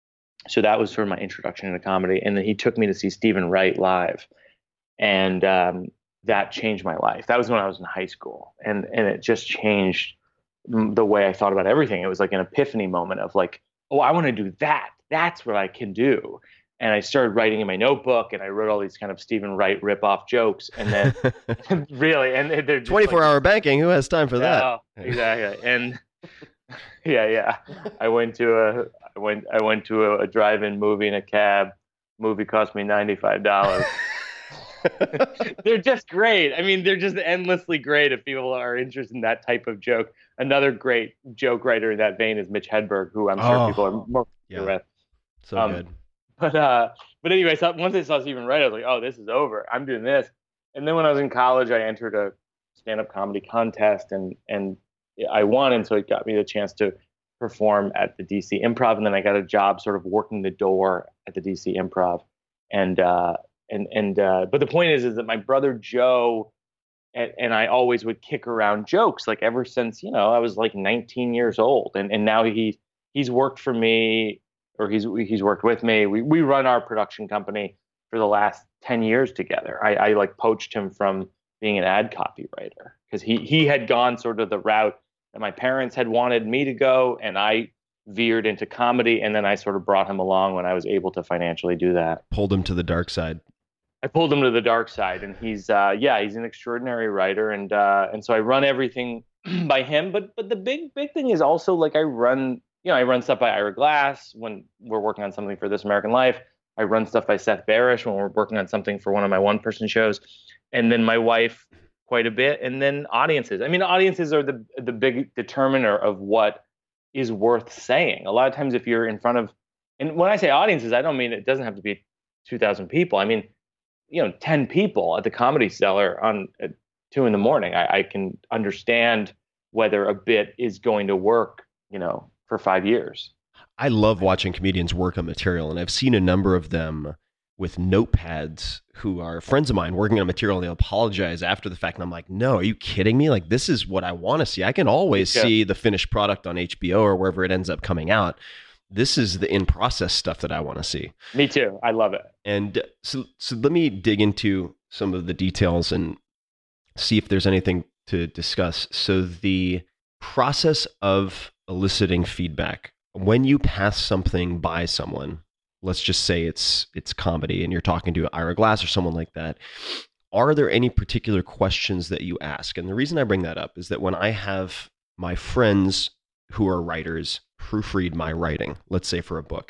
So that was sort of my introduction into comedy, and then he took me to see Stephen Wright live, and um, that changed my life. That was when I was in high school, and and it just changed the way I thought about everything. It was like an epiphany moment of like, oh, I want to do that. That's what I can do. And I started writing in my notebook, and I wrote all these kind of Stephen Wright rip-off jokes, and then really, and they're just twenty-four like, hour banking, who has time for that? Oh, exactly. And yeah, yeah. I went to a I went I went to a, a drive-in movie in a cab. Movie cost me ninety-five dollars. They're just great. I mean, they're just endlessly great if people are interested in that type of joke. Another great joke writer in that vein is Mitch Hedberg, who I'm sure Oh, people are more yeah. familiar with. So Um, good. But uh, but anyway, so once I saw Stephen Wright, I was like, oh, this is over. I'm doing this. And then when I was in college, I entered a stand-up comedy contest, and and I won, and so it got me the chance to perform at the D C Improv, and then I got a job sort of working the door at the D C Improv, and uh, and and uh, but the point is, is that my brother Joe and, and I always would kick around jokes, like ever since, you know, I was like nineteen years old. And, and now he, he's worked for me, or he's, he's worked with me. We, we run our production company for the last ten years together. I, I like poached him from being an ad copywriter because he, he had gone sort of the route that my parents had wanted me to go. And I veered into comedy. And then I sort of brought him along when I was able to financially do that. Pulled him to the dark side. I pulled him to the dark side, and he's, uh, yeah, he's an extraordinary writer. And, uh, and so I run everything by him. But, but the big, big thing is also like I run, you know, I run stuff by Ira Glass when we're working on something for This American Life. I run stuff by Seth Barish when we're working on something for one of my one person shows. And then my wife quite a bit. And then audiences. I mean, audiences are the, the big determiner of what is worth saying. A lot of times if you're in front of, and when I say audiences, I don't mean it doesn't have to be two thousand people. I mean, you know, ten people at the Comedy Cellar on at two in the morning. I, I can understand whether a bit is going to work, you know, for five years. I love watching comedians work on material, and I've seen a number of them with notepads who are friends of mine working on material, and they'll apologize after the fact. And I'm like, no, are you kidding me? Like, this is what I want to see. I can always yeah. see the finished product on H B O or wherever it ends up coming out. This is the in-process stuff that I want to see. Me too. I love it. And so, so let me dig into some of the details and see if there's anything to discuss. So the process of eliciting feedback, when you pass something by someone, let's just say it's it's comedy and you're talking to Ira Glass or someone like that, are there any particular questions that you ask? And the reason I bring that up is that when I have my friends who are writers proofread my writing, let's say for a book,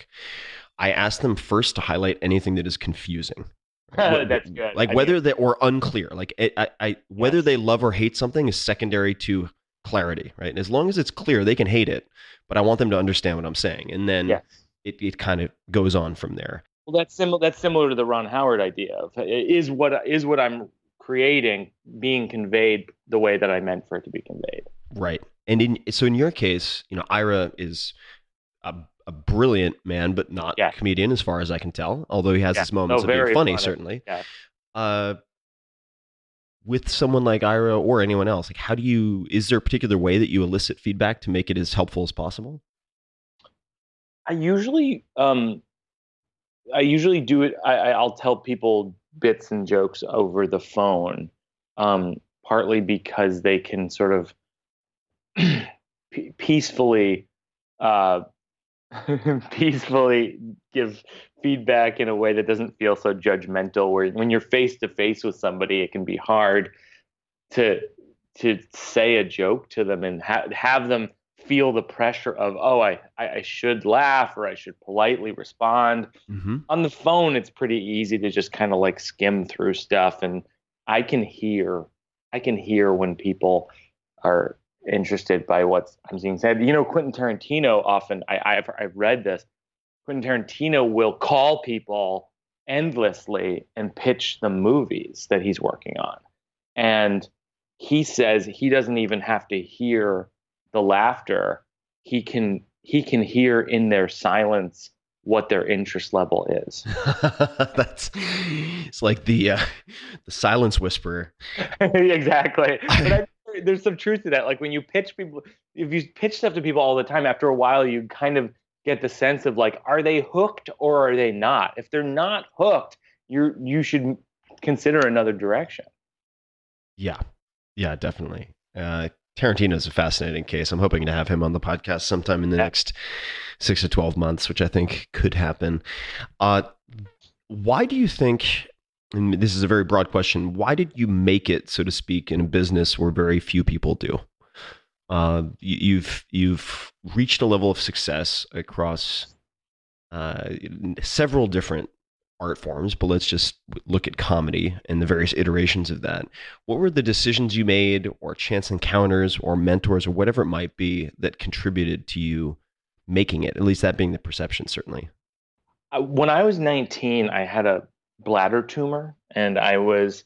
I ask them first to highlight anything that is confusing. That's good. Like I whether mean, they or unclear, like I, I, I whether yes. they love or hate something is secondary to clarity, right? And as long as it's clear, they can hate it, but I want them to understand what I'm saying. And then yes. it, it kind of goes on from there. Well, that's similar. That's similar to the Ron Howard idea of is what is what I'm creating being conveyed the way that I meant for it to be conveyed. Right. And in so in your case, you know, Ira is a, a brilliant man, but not yeah. a comedian as far as I can tell, although he has yeah. his moments no, of being funny, funny. certainly. Yeah. Uh, with someone like Ira or anyone else, like how do you, is there a particular way that you elicit feedback to make it as helpful as possible? I usually, um, I usually do it. I, I'll tell people bits and jokes over the phone, um, partly because they can sort of peacefully, uh, peacefully give feedback in a way that doesn't feel so judgmental. Where when you're face to face with somebody, it can be hard to to say a joke to them and ha- have them feel the pressure of, oh, I, I should laugh or I should politely respond. Mm-hmm. On the phone, it's pretty easy to just kind of like skim through stuff. And I can hear, I can hear when people are interested by what's I'm being said. You know, Quentin Tarantino often, I, I've, I've read this, Quentin Tarantino will call people endlessly and pitch the movies that he's working on. And he says he doesn't even have to hear the laughter. He can he can hear in their silence what their interest level is. That's it's like the uh, the silence whisperer. Exactly. But I, there's some truth to that. Like when you pitch people, if you pitch stuff to people all the time, after a while you kind of get the sense of like, are they hooked or are they not? If they're not hooked, you you should consider another direction. Yeah, yeah, definitely. Uh, Tarantino is a fascinating case. I'm hoping to have him on the podcast sometime in the yeah. next six to twelve months, which I think could happen. Uh, why do you think, and this is a very broad question, why did you make it, so to speak, in a business where very few people do? Uh, you, you've you've reached a level of success across uh, several different art forms, but let's just look at comedy and the various iterations of that. What were the decisions you made, or chance encounters, or mentors, or whatever it might be that contributed to you making it? At least that being the perception, certainly. When I was nineteen, I had a bladder tumor, and I was,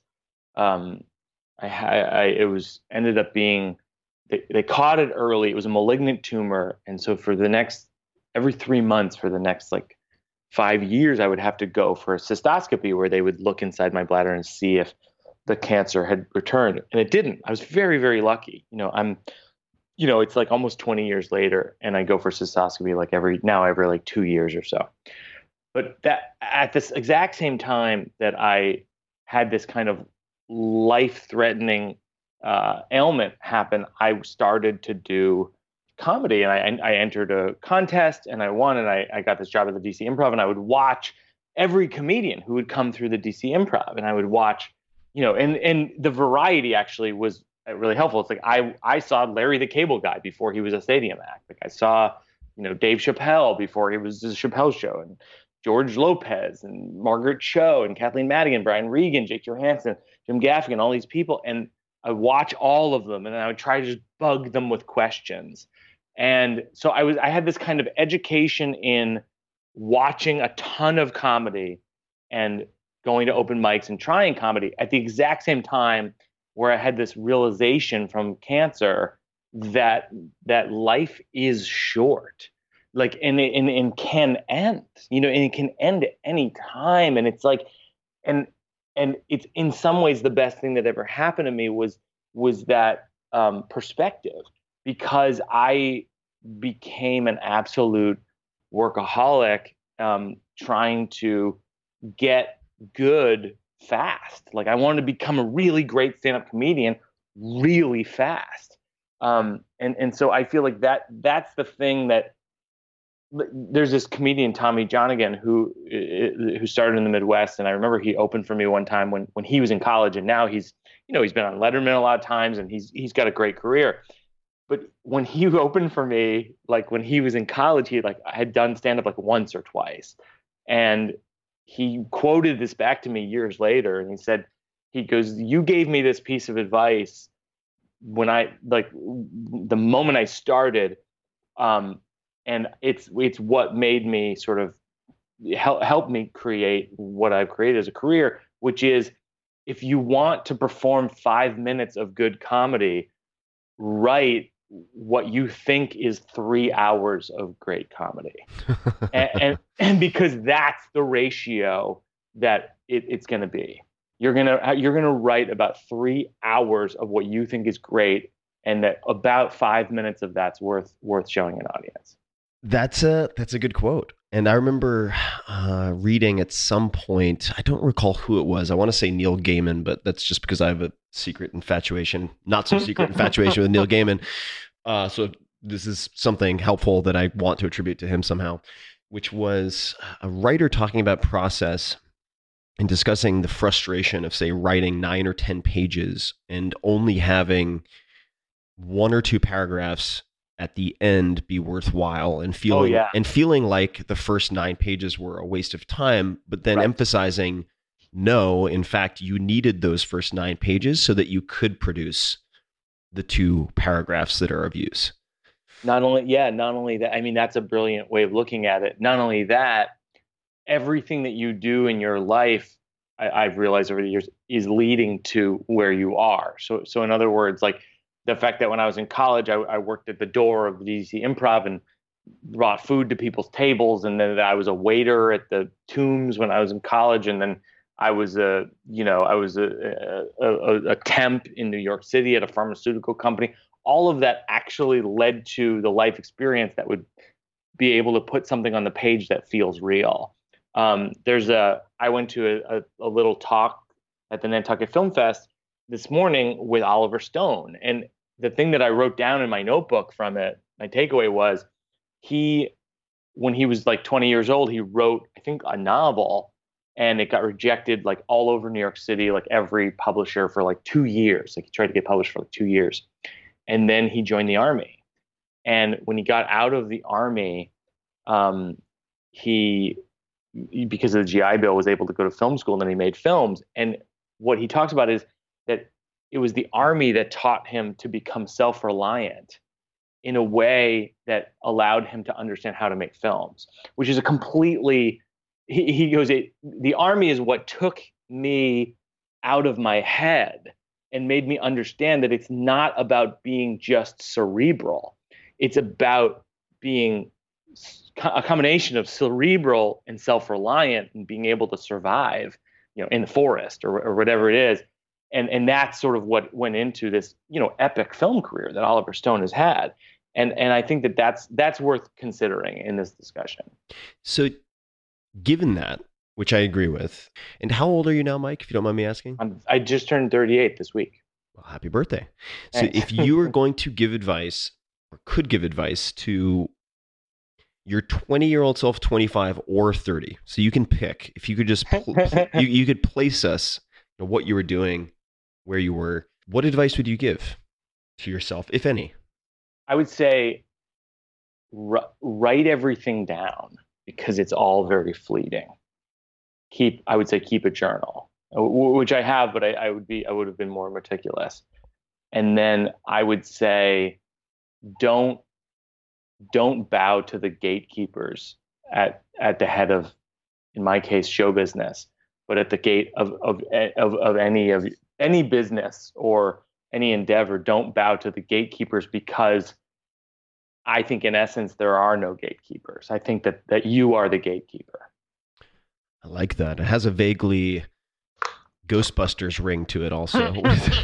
um, I had, I, it was ended up being, they, they caught it early. It was a malignant tumor, and so for the next, every three months for the next like five years, I would have to go for a cystoscopy where they would look inside my bladder and see if the cancer had returned, and it didn't. I was very, very lucky. You know, I'm, you know, it's like almost twenty years later, and I go for cystoscopy like every now every like two years or so. But that at this exact same time that I had this kind of life-threatening uh, ailment happen, I started to do comedy, and I, I entered a contest, and I won, and I, I got this job at the D C Improv, and I would watch every comedian who would come through the D C Improv, and I would watch, you know, and and the variety actually was really helpful. It's like I I saw Larry the Cable Guy before he was a stadium act. Like I saw, you know, Dave Chappelle before he was the Chappelle Show, and George Lopez and Margaret Cho and Kathleen Madigan, Brian Regan, Jake Johansson, Jim Gaffigan, all these people. And I would watch all of them, and I would try to just bug them with questions. And so I was, I had this kind of education in watching a ton of comedy and going to open mics and trying comedy at the exact same time where I had this realization from cancer that, that life is short. Like, and it, and, and can end, you know, and it can end at any time. And it's like, and, and it's in some ways the best thing that ever happened to me was, was that um, perspective, because I became an absolute workaholic, um, trying to get good fast. Like I wanted to become a really great stand-up comedian really fast. Um, and, and so I feel like that, that's the thing that, there's this comedian, Tommy Johnigan, who who started in the Midwest, and I remember he opened for me one time when when he was in college, and now he's, you know, he's been on Letterman a lot of times, and he's he's got a great career. But when he opened for me, like when he was in college, he like I had done stand up like once or twice, and he quoted this back to me years later, and he said, he goes, "You gave me this piece of advice when I like the moment I started." Um, And it's it's what made me sort of help help me create what I've created as a career, which is if you want to perform five minutes of good comedy, write what you think is three hours of great comedy, and, and and because that's the ratio that it, it's going to be. You're gonna you're gonna write about three hours of what you think is great, and that about five minutes of that's worth worth showing an audience. That's a that's a good quote. And I remember uh, reading at some point, I don't recall who it was. I want to say Neil Gaiman, but that's just because I have a secret infatuation, not so secret infatuation with Neil Gaiman. Uh, so this is something helpful that I want to attribute to him somehow, which was a writer talking about process and discussing the frustration of, say, writing nine or ten pages and only having one or two paragraphs at the end be worthwhile, and feeling oh, yeah. and feeling like the first nine pages were a waste of time, but then right. emphasizing, no, in fact, you needed those first nine pages so that you could produce the two paragraphs that are of use. Not only, yeah, not only that, I mean, that's a brilliant way of looking at it. Not only that, everything that you do in your life, I, I've realized over the years, is leading to where you are. So, so in other words, like, the fact that when I was in college, I, I worked at the door of the D C Improv and brought food to people's tables, and then I was a waiter at the Tombs when I was in college, and then I was a, you know, I was a, a, a, a temp in New York City at a pharmaceutical company. All of that actually led to the life experience that would be able to put something on the page that feels real. Um, there's a, I went to a, a, a little talk at the Nantucket Film Fest this morning with Oliver Stone. And the thing that I wrote down in my notebook from it, my takeaway was he, when he was like twenty years old, he wrote, I think, a novel, and it got rejected like all over New York City, like every publisher for like two years. Like he tried to get published for like two years. And then he joined the Army. And when he got out of the Army, um, he, because of the G I Bill, was able to go to film school, and then he made films. And what he talks about is that it was the Army that taught him to become self-reliant in a way that allowed him to understand how to make films, which is a completely, he, he goes, it, the Army is what took me out of my head and made me understand that it's not about being just cerebral. It's about being a combination of cerebral and self-reliant and being able to survive, you know, in the forest or, or whatever it is. and and that's sort of what went into this, you know, epic film career that Oliver Stone has had. And and I think that that's that's worth considering in this discussion. So, given that, which I agree with, and how old are you now, Mike? If you don't mind me asking. I'm, I just turned thirty-eight this week. Well, happy birthday! So, Thanks. if you were going to give advice, or could give advice to your twenty-year-old self, twenty-five or thirty, so you can pick. If you could just, pl- you you could place us, you know, what you were doing, where you were. What advice would you give to yourself, if any? I would say r- write everything down because it's all very fleeting. Keep, I would say, keep a journal, w- which I have, but I, I would be, I would have been more meticulous. And then I would say, don't, don't bow to the gatekeepers at at the head of, in my case, show business, but at the gate of of of, of any of any business or any endeavor. Don't bow to the gatekeepers, because I think in essence there are no gatekeepers. I think that that you are the gatekeeper. I like that. It has a vaguely Ghostbusters ring to it also.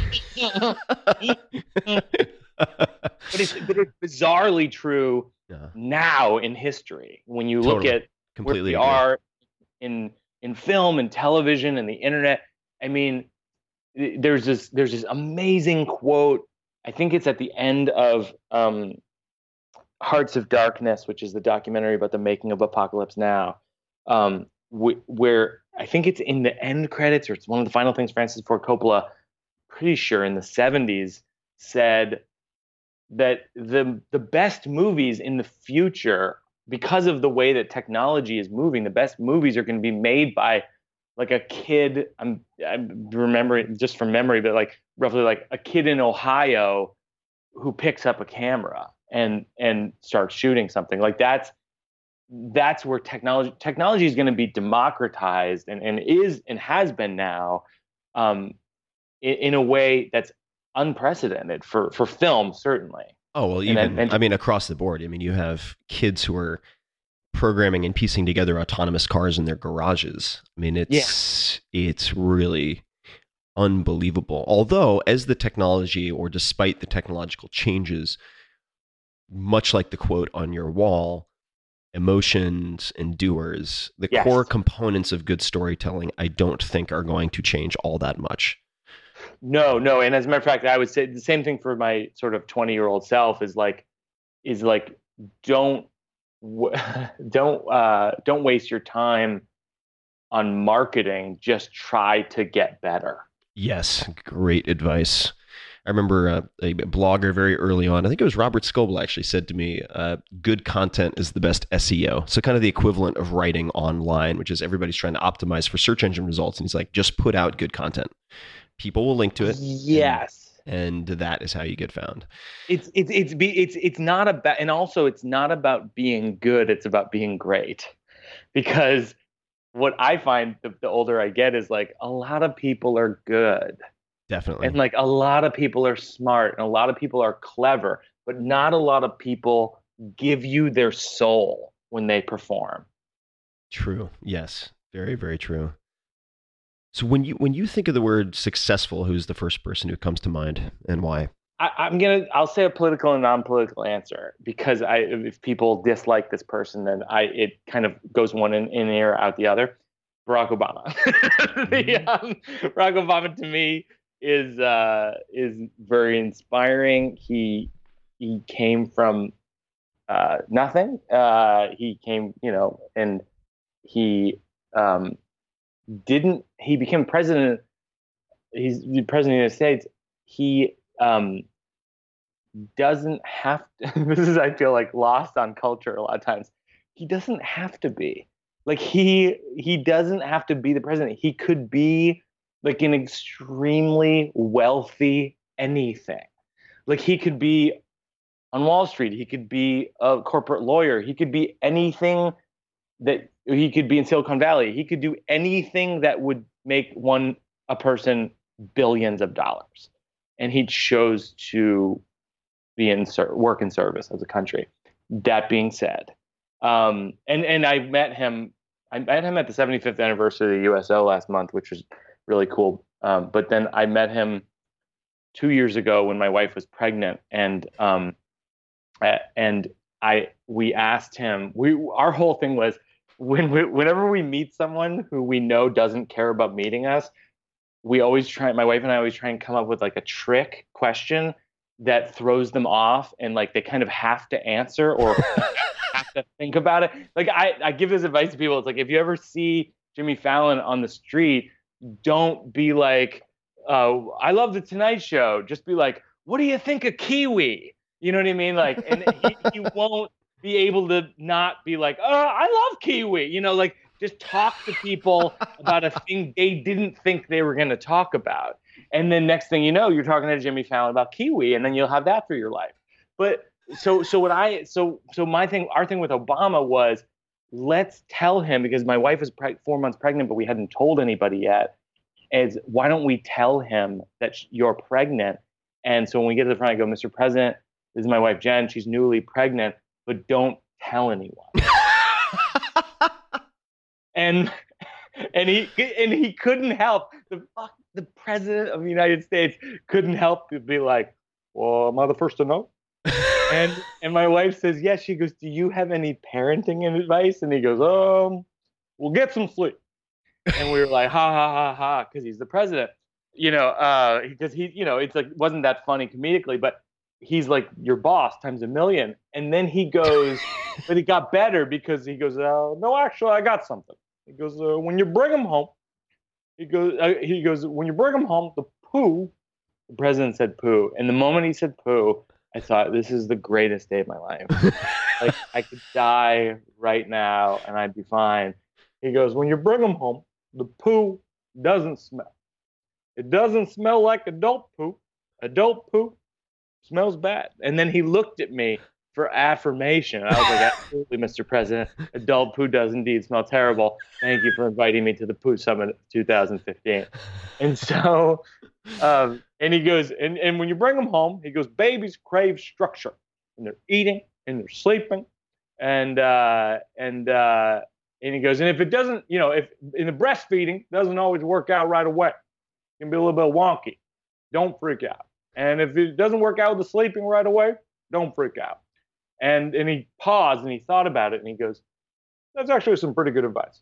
But it's, but it's bizarrely true Yeah. now in history. When you look Totally. at Completely where we agree. are in in film and television and the internet, I mean, th- there's this there's this amazing quote. I think it's at the end of um, Hearts of Darkness, which is the documentary about the making of Apocalypse Now, um, wh- where I think it's in the end credits, or it's one of the final things Francis Ford Coppola, pretty sure in the seventies, said that the the best movies in the future, because of the way that technology is moving, the best movies are going to be made by like a kid. I'm I'm remembering just from memory, but like roughly like a kid in Ohio who picks up a camera and and starts shooting something. Like that's that's where technology technology is going to be democratized and, and is and has been now um, in, in a way that's unprecedented for for film, certainly. Oh, well, And even, then- and- I mean, across the board. I mean, you have kids who are programming and piecing together autonomous cars in their garages. I mean, it's, it's really unbelievable. Although, as the technology, or despite the technological changes, much like the quote on your wall, emotions and doers, the Yes. core components of good storytelling, I don't think are going to change all that much. No, no. And as a matter of fact, I would say the same thing for my sort of twenty year old self is like, is like, don't, w- don't, uh, don't waste your time on marketing. Just try to get better. Yes, great advice. I remember uh, a blogger very early on, I think it was Robert Scoble, actually said to me, uh, good content is the best S E O. So kind of the equivalent of writing online, which is everybody's trying to optimize for search engine results. And he's like, just put out good content. People will link to it. Yes. And, and that is how you get found. It's, it's, it's, be, it's, it's not about, and also it's not about being good. It's about being great. Because what I find the, the older I get is like a lot of people are good. Definitely. And like a lot of people are smart and a lot of people are clever, but not a lot of people give you their soul when they perform. True. Yes. Very, very true. So when you when you think of the word successful, who's the first person who comes to mind and why? I, I'm gonna I'll say a political and non-political answer, because I if people dislike this person, then I it kind of goes one in, in ear out the other. Barack Obama. the, um, Barack Obama to me is uh, is very inspiring. He he came from uh, nothing. Uh, he came, you know, and he um, didn't. He became president. He's the president of the United States. He um, doesn't have to. This is, I feel like, lost on culture a lot of times. He doesn't have to be. Like he he doesn't have to be the president. He could be like an extremely wealthy anything. Like he could be on Wall Street. He could be a corporate lawyer. He could be anything that he could be in Silicon Valley. He could do anything that would make one a person billions of dollars. And he chose to be in work in service as a country. That being said, um, and and I met him. I met him at the seventy-fifth anniversary of the U S O last month, which was really cool. Um, but then I met him two years ago when my wife was pregnant, and um, and I we asked him. We our whole thing was when we, whenever we meet someone who we know doesn't care about meeting us, we always try. My wife and I always try and come up with like a trick question that throws them off, and like they kind of have to answer or have to think about it. Like I, I give this advice to people. It's like if you ever see Jimmy Fallon on the street, don't be like, uh, I love the Tonight Show. Just be like, what do you think of kiwi? You know what I mean? Like, and he, he won't be able to not be like, oh, I love kiwi. You know, like just talk to people about a thing they didn't think they were going to talk about. And then next thing you know, you're talking to Jimmy Fallon about kiwi, and then you'll have that for your life. But so, so what I, so, so my thing, our thing with Obama was, let's tell him, because my wife was preg- four months pregnant, but we hadn't told anybody yet, is why don't we tell him that you're pregnant? And so when we get to the front, I go, Mister President, this is my wife, Jen. She's newly pregnant, but don't tell anyone. and, and he, and he couldn't help the fuck. The president of the United States couldn't help to be like, well, am I the first to know? and and my wife says, yes. She goes, do you have any parenting advice? And he goes, um, we'll get some sleep. And we were like, ha, ha, ha, ha, because he's the president. You know, uh, because he, you know, it's like, wasn't that funny comedically, but he's like your boss times a million. And then he goes, but it got better because he goes, uh, no, actually, I got something. He goes, uh, when you bring him home, He goes, uh, he goes, when you bring him home, the poo, the president said poo. And the moment he said poo, I thought, this is the greatest day of my life. Like, I could die right now and I'd be fine. He goes, when you bring him home, the poo doesn't smell. It doesn't smell like adult poo. Adult poo smells bad. And then he looked at me for affirmation. I was like, absolutely, Mister President. Adult poo does indeed smell terrible. Thank you for inviting me to the Poo Summit of two thousand fifteen. And so, um, and he goes, and, and when you bring them home, he goes, babies crave structure. And they're eating and they're sleeping. And, uh, and, uh, and he goes, and if it doesn't, you know, if in the breastfeeding doesn't always work out right away, it can be a little bit wonky. Don't freak out. And if it doesn't work out with the sleeping right away, don't freak out. And and he paused and he thought about it and he goes, that's actually some pretty good advice.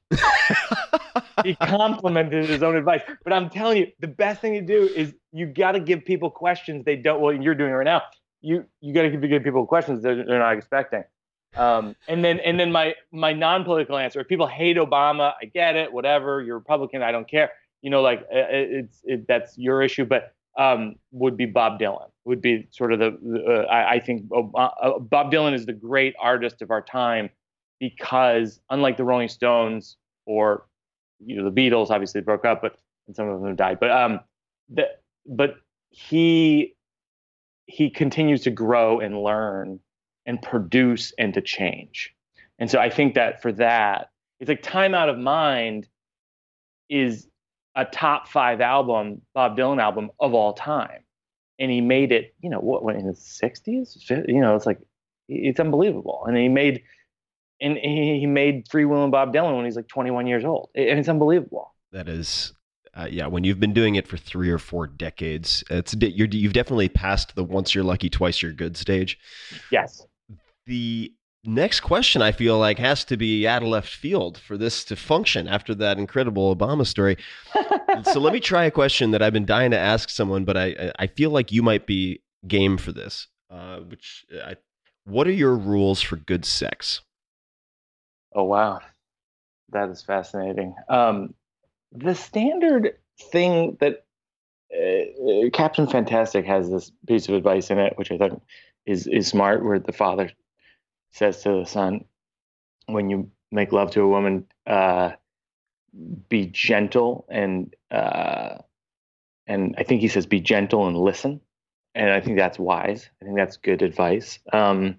He complimented his own advice. But I'm telling you, the best thing to do is you got to give people questions they don't, well, you're doing it right now. You you got to give, give people questions they're, they're not expecting. Um, and then and then my my non-political answer, if people hate Obama, I get it, whatever, you're Republican, I don't care. You know, like it, it's it, that's your issue. But Um, would be Bob Dylan, would be sort of the, uh, I, I think uh, Bob Dylan is the great artist of our time because unlike the Rolling Stones or, you know, the Beatles obviously broke up, but and some of them died, but, um, the, but he, he continues to grow and learn and produce and to change. And so I think that for that, it's like Time Out of Mind is a top five album, Bob Dylan album of all time. And he made it, you know, what, in his sixties? You know, it's like, it's unbelievable. And he made, and he made Free Will and Bob Dylan when he's like twenty-one years old. And it's unbelievable. That is, uh, yeah, when you've been doing it for three or four decades, it's you're, you've definitely passed the once you're lucky, twice you're good stage. Yes. The next question, I feel like, has to be out of left field for this to function after that incredible Obama story. So let me try a question that I've been dying to ask someone, but I I feel like you might be game for this. Uh, which, I, what are your rules for good sex? Oh, wow. That is fascinating. Um, the standard thing that uh, Captain Fantastic has this piece of advice in it, which I thought is is smart, where the father says to the son, when you make love to a woman, uh, be gentle and uh, and I think he says be gentle and listen, and I think that's wise. I think that's good advice. Um,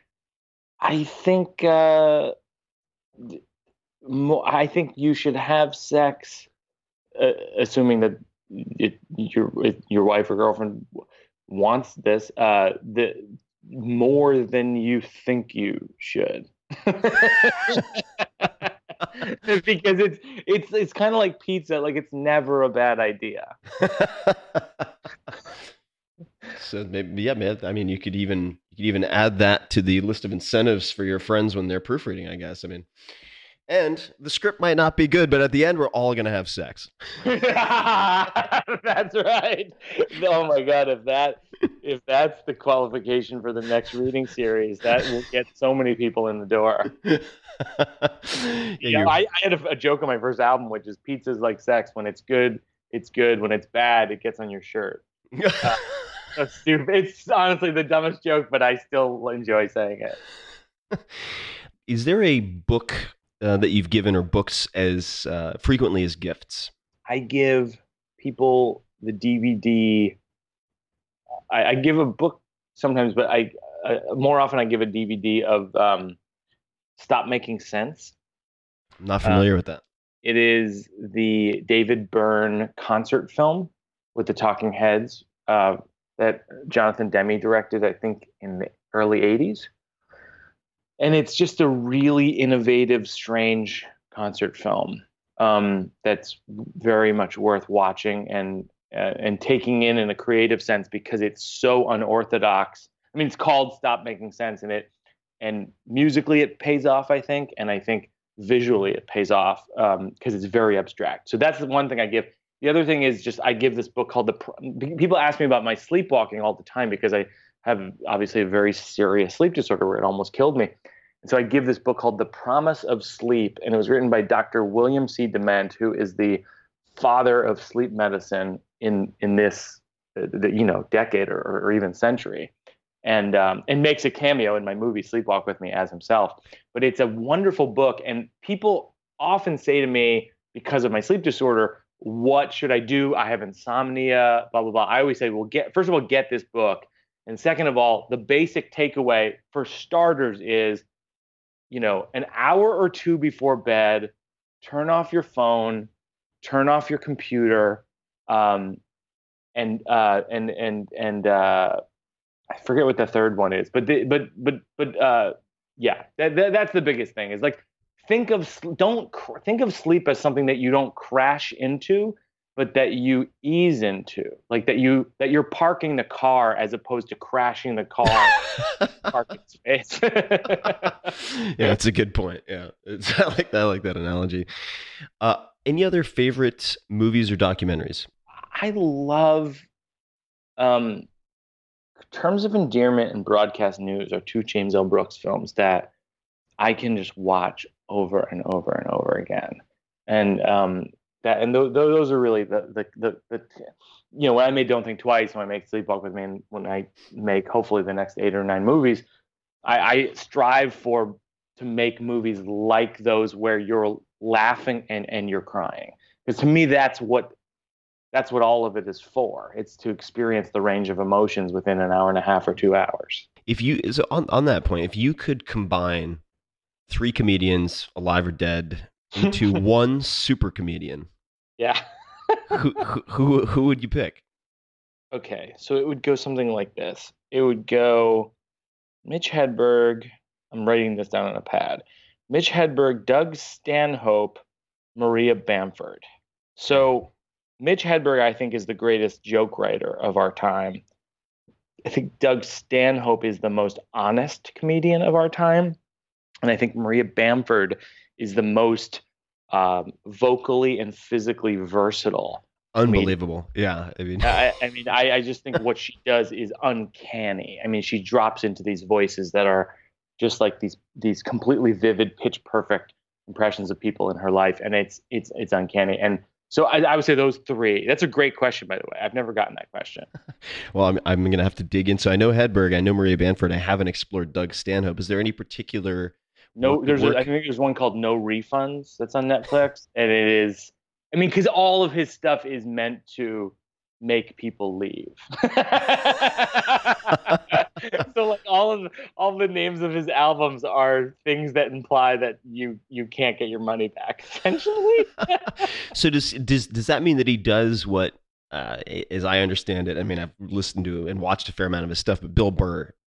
I think uh, I think you should have sex, uh, assuming that it, your it, your wife or girlfriend wants this. Uh, the more than you think you should. because it's it's it's kind of like pizza. Like it's never a bad idea. So maybe, yeah, man. I mean, you could even you could even add that to the list of incentives for your friends when they're proofreading, I guess. I mean, and the script might not be good, but at the end, we're all gonna have sex. That's right. Oh my god, if that if that's the qualification for the next reading series, that will get so many people in the door. yeah, Yeah, I, I had a, a joke on my first album, which is pizza's like sex. When it's good, it's good. When it's bad, it gets on your shirt. Uh, so stupid. It's honestly the dumbest joke, but I still enjoy saying it. Is there a book uh, that you've given or books as uh, frequently as gifts? I give people the D V D. I, I give a book sometimes, but I uh, more often I give a D V D of um, Stop Making Sense. I'm not familiar uh, with that. It is the David Byrne concert film with the Talking Heads uh, that Jonathan Demme directed, I think, in the early eighties. And it's just a really innovative, strange concert film um, that's very much worth watching and uh, and taking in in a creative sense because it's so unorthodox. I mean, it's called Stop Making Sense, and it and musically it pays off, I think, and I think visually it pays off because um, it's very abstract. So that's the one thing I give. The other thing is just I give this book called the. People ask me about my sleepwalking all the time because I have obviously a very serious sleep disorder where it almost killed me. And so I give this book called The Promise of Sleep, and it was written by Doctor William C. Dement, who is the father of sleep medicine in in this uh, the, you know decade or, or even century, and um, and makes a cameo in my movie Sleepwalk with Me as himself. But it's a wonderful book, and people often say to me because of my sleep disorder, "What should I do? I have insomnia." Blah blah blah. I always say, "Well, get first of all, get this book, and second of all, the basic takeaway for starters is." You know, an hour or two before bed, turn off your phone, turn off your computer, um, and uh, and and and uh, I forget what the third one is, but the, but but but uh, yeah, that, that, that's the biggest thing. Is like think of don't cr- think of sleep as something that you don't crash into, but that you ease into, like that you that you're parking the car as opposed to crashing the car parking space. Yeah, that's a good point. Yeah, it's, I like that. I like that analogy. Uh, any other favorite movies or documentaries? I love um, Terms of Endearment and Broadcast News are two James L. Brooks films that I can just watch over and over and over again, and um, that and th- those are really the, the the the you know when I made Don't Think Twice, when I make Sleepwalk with Me, and when I make hopefully the next eight or nine movies, I, I strive for to make movies like those where you're laughing and and you're crying, because to me that's what that's what all of it is for. It's to experience the range of emotions within an hour and a half or two hours. If you so on on that point, if you could combine three comedians, alive or dead, into one super comedian, yeah, who, who who who would you pick? Okay, so it would go something like this. It would go Mitch Hedberg. I'm writing this down on a pad. Mitch Hedberg, Doug Stanhope, Maria Bamford. So Mitch Hedberg, I think, is the greatest joke writer of our time. I think Doug Stanhope is the most honest comedian of our time. And I think Maria Bamford is the most um, vocally and physically versatile. Unbelievable. I mean, yeah. I mean, I, I mean, I, I just think what she does is uncanny. I mean, she drops into these voices that are just like these these completely vivid, pitch perfect impressions of people in her life, and it's it's it's uncanny. And so I, I would say those three. That's a great question, by the way. I've never gotten that question. Well, I'm I'm gonna have to dig in. So I know Hedberg, I know Maria Bamford. I haven't explored Doug Stanhope. Is there any particular? No, there's a, I think there's one called No Refunds that's on Netflix, and it is. I mean, because all of his stuff is meant to make people leave. So, like all of all the names of his albums are things that imply that you you can't get your money back, essentially. So does does does that mean that he does what, uh, as I understand it? I mean, I've listened to and watched a fair amount of his stuff, but Bill Burr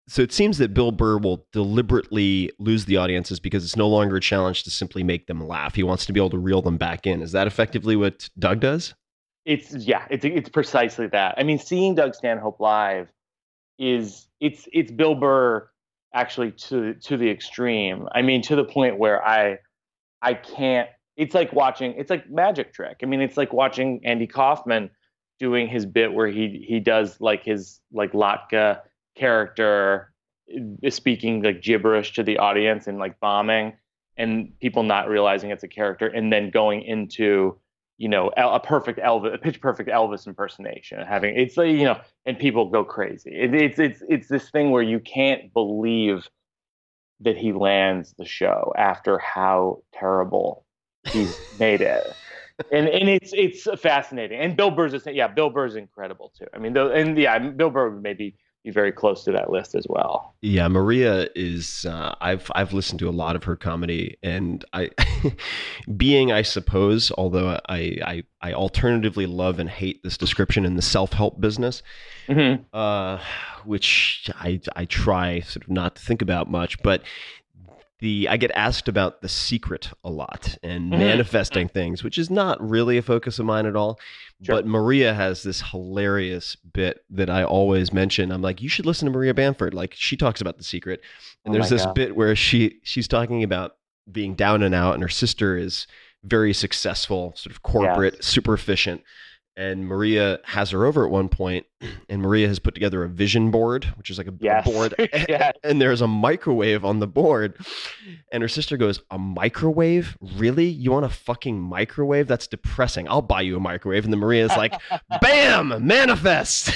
So it seems that Bill Burr will deliberately lose the audiences because it's no longer a challenge to simply make them laugh. He wants to be able to reel them back in. Is that effectively what Doug does? It's yeah, it's it's precisely that. I mean, seeing Doug Stanhope live is it's it's Bill Burr actually to to the extreme. I mean, to the point where I I can't. It's like watching. It's like Magic Trick. I mean, it's like watching Andy Kaufman doing his bit where he he does like his like Latka character speaking like gibberish to the audience and like bombing, and people not realizing it's a character, and then going into, you know, a perfect Elvis, a pitch perfect Elvis impersonation, and having it's like, you know, and people go crazy. It, it's it's it's this thing where you can't believe that he lands the show after how terrible he's made it. And and it's it's fascinating. And Bill Burr's yeah, Bill Burr's incredible too. I mean, the, and yeah, Bill Burr would maybe be very close to that list as well. Yeah, Maria is. Uh, I've I've listened to a lot of her comedy, and I, being I suppose, although I I I alternatively love and hate this description in the self-help business, mm-hmm. uh, which I I try sort of not to think about much, but. The, I get asked about The Secret a lot and mm-hmm. manifesting things, which is not really a focus of mine at all. Sure. But Maria has this hilarious bit that I always mention. I'm like, you should listen to Maria Bamford. Like, she talks about The Secret. And oh there's this God. bit where she she's talking about being down and out, and her sister is very successful, sort of corporate, yes. super efficient. And Maria has her over at one point, and Maria has put together a vision board, which is like a yes. board, yes. and there's a microwave on the board. And her sister goes, "A microwave? Really? You want a fucking microwave? That's depressing. I'll buy you a microwave." And then Maria's like, "Bam! Manifest!"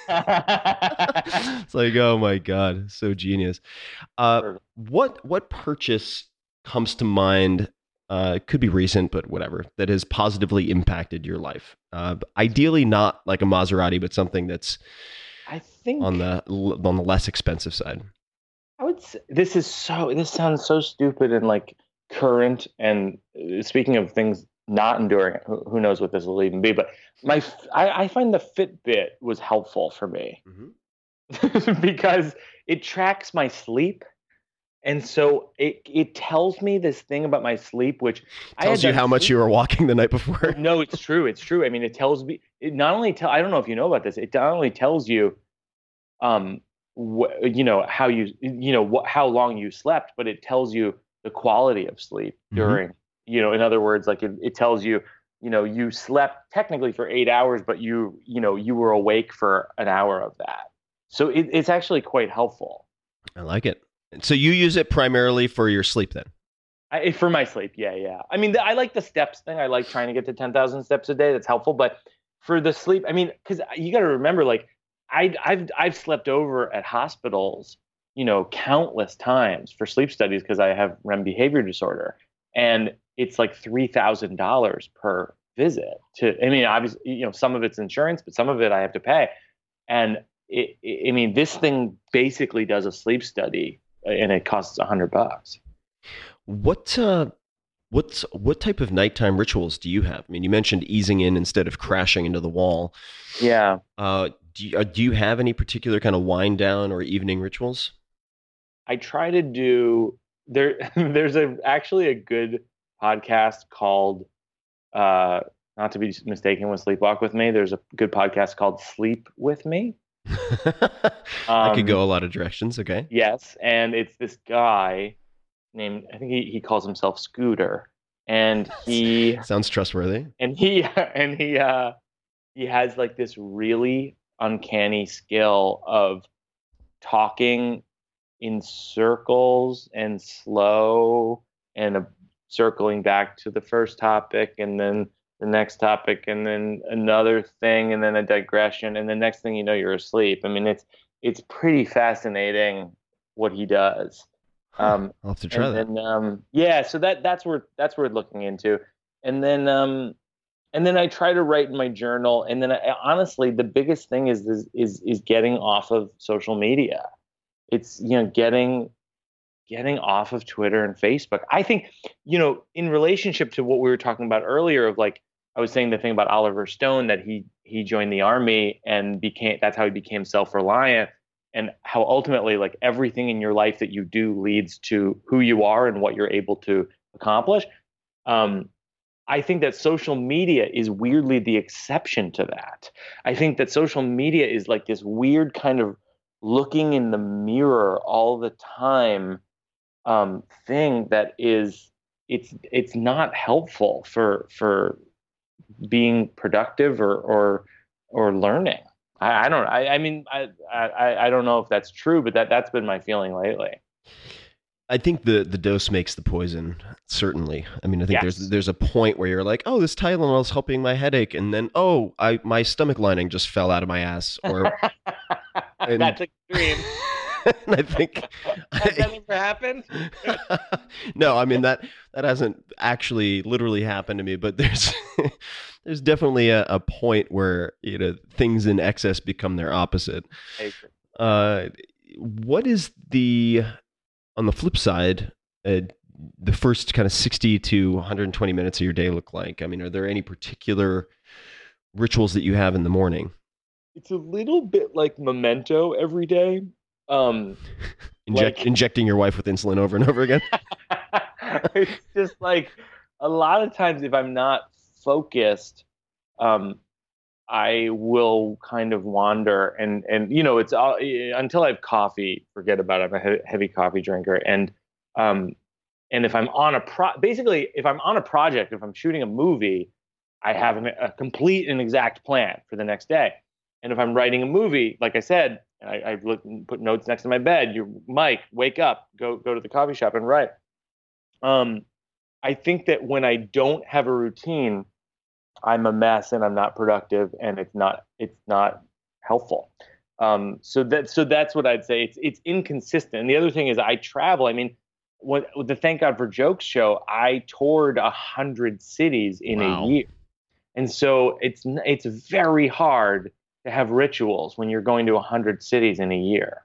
It's like, oh my God, so genius. Uh, what what purchase comes to mind? Uh, it could be recent, but whatever, that has positively impacted your life. Uh, ideally, not like a Maserati, but something that's I think on the on the less expensive side. I would say, this is so. This sounds so stupid and like current. And speaking of things not enduring, who, who knows what this will even be? But my I, I find the Fitbit was helpful for me mm-hmm. because it tracks my sleep. And so it it tells me this thing about my sleep, which tells you how much you were walking the night before. No, it's true. It's true. I mean, it tells me. It not only tell. I don't know if you know about this. It not only tells you, um, wh- you know how you you know what how long you slept, but it tells you the quality of sleep during. Mm-hmm. You know, in other words, like it, it tells you, you know, you slept technically for eight hours, but you you know you were awake for an hour of that. So it, it's actually quite helpful. I like it. So you use it primarily for your sleep then? I, for my sleep, yeah, yeah. I mean, the, I like the steps thing. I like trying to get to ten thousand steps a day. That's helpful. But for the sleep, I mean, because you got to remember, like, I, I've I've slept over at hospitals, you know, countless times for sleep studies because I have R E M behavior disorder, and it's like three thousand dollars per visit. To, I mean, obviously, you know, some of it's insurance, but some of it I have to pay. And it, it, I mean, this thing basically does a sleep study. And it costs a hundred bucks. What uh, what's what type of nighttime rituals do you have? I mean, you mentioned easing in instead of crashing into the wall. Yeah. Uh, do you, uh, do you have any particular kind of wind down or evening rituals? I try to do there. There's a actually a good podcast called, uh, not to be mistaken with Sleepwalk with Me. There's a good podcast called Sleep with Me. I could go a lot of directions. Okay. Yes, and it's this guy named, I think he, he calls himself Scooter, and he sounds trustworthy. And he and he uh, he has like this really uncanny skill of talking in circles and slow and uh, circling back to the first topic and then the next topic and then another thing and then a digression and the next thing you know you're asleep. I mean, it's it's pretty fascinating what he does. Um, I'll have to try and that. then, um, yeah, so that that's where that's worth looking into. And then um, and then I try to write in my journal. And then I, honestly, the biggest thing is, is is is getting off of social media. It's, you know, getting getting off of Twitter and Facebook. I think, you know, in relationship to what we were talking about earlier of like, I was saying the thing about Oliver Stone, that he he joined the army and became, that's how he became self-reliant. and how ultimately like everything in your life that you do leads to who you are and what you're able to accomplish. Um, I think that social media is weirdly the exception to that. I think that social media is like this weird kind of looking in the mirror all the time um, thing that is it's it's not helpful for for being productive or or or learning. I, I don't. I, I mean, I, I I don't know if that's true, but that that's been my feeling lately. I think the the dose makes the poison. Certainly. I mean, I think Yes. there's there's a point where you're like, oh, this Tylenol is helping my headache, and then oh, I my stomach lining just fell out of my ass, or and, That's extreme. and I think Has that ever happened? no, I mean that that hasn't actually literally happened to me, but there's there's definitely a, a point where you know things in excess become their opposite. I agree. Uh, what is the on the flip side? Uh, the first kind of sixty to one hundred twenty minutes of your day look like? I mean, are there any particular rituals that you have in the morning? It's a little bit like Memento every day. Um, Inject, like- injecting your wife with insulin over and over again? it's just like a lot of times if I'm not focused, um, I will kind of wander and, and, you know, it's all until I have coffee, forget about it. I'm a he- heavy coffee drinker. And, um, and if I'm on a pro, basically if I'm on a project, if I'm shooting a movie, I have an, a complete and exact plan for the next day. And if I'm writing a movie, like I said, I, I look and put notes next to my bed. You're Mike, wake up, go go to the coffee shop and write. Um, I think that when I don't have a routine, I'm a mess and I'm not productive, and it's not it's not helpful. Um, so that so that's what I'd say. It's it's inconsistent. And the other thing is I travel. I mean, when, with the Thank God for Jokes show, I toured a hundred cities in Wow. a year, and so it's it's very hard to have rituals when you're going to a hundred cities in a year.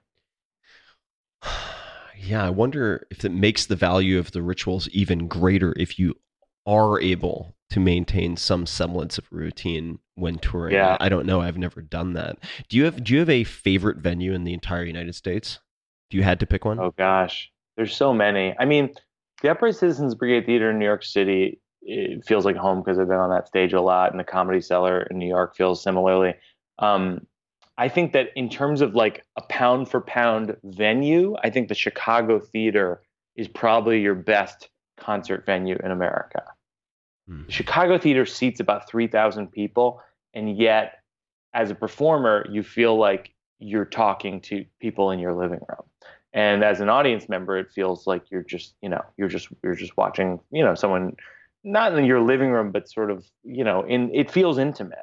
Yeah, I wonder if it makes the value of the rituals even greater if you are able to maintain some semblance of routine when touring. Yeah. I don't know. I've never done that. Do you have Do you have a favorite venue in the entire United States? If you had to pick one? Oh gosh, there's so many. I mean, the Upright Citizens Brigade Theater in New York City, it feels like home because I've been on that stage a lot, and the Comedy Cellar in New York feels similarly. Um, I think that in terms of like a pound for pound venue, I think the Chicago Theater is probably your best concert venue in America. Hmm. The Chicago Theater seats about three thousand people, and yet as a performer, you feel like you're talking to people in your living room. And as an audience member, it feels like you're just, you know, you're just you're just watching, you know, someone not in your living room, but sort of, you know, in it feels intimate.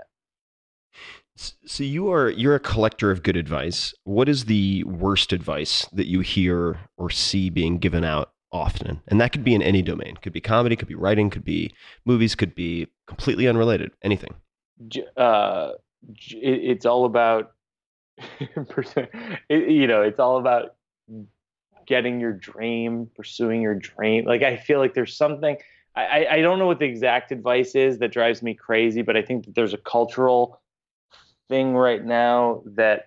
So you are you're a collector of good advice. What is the worst advice that you hear or see being given out often? And that could be in any domain. Could be comedy, could be writing, could be movies, could be completely unrelated. Anything. J- Uh, j- it, it's all about, it, you know, it's all about getting your dream, pursuing your dream. Like I feel like there's something. I, I I don't know what the exact advice is that drives me crazy, but I think that there's a cultural thing right now that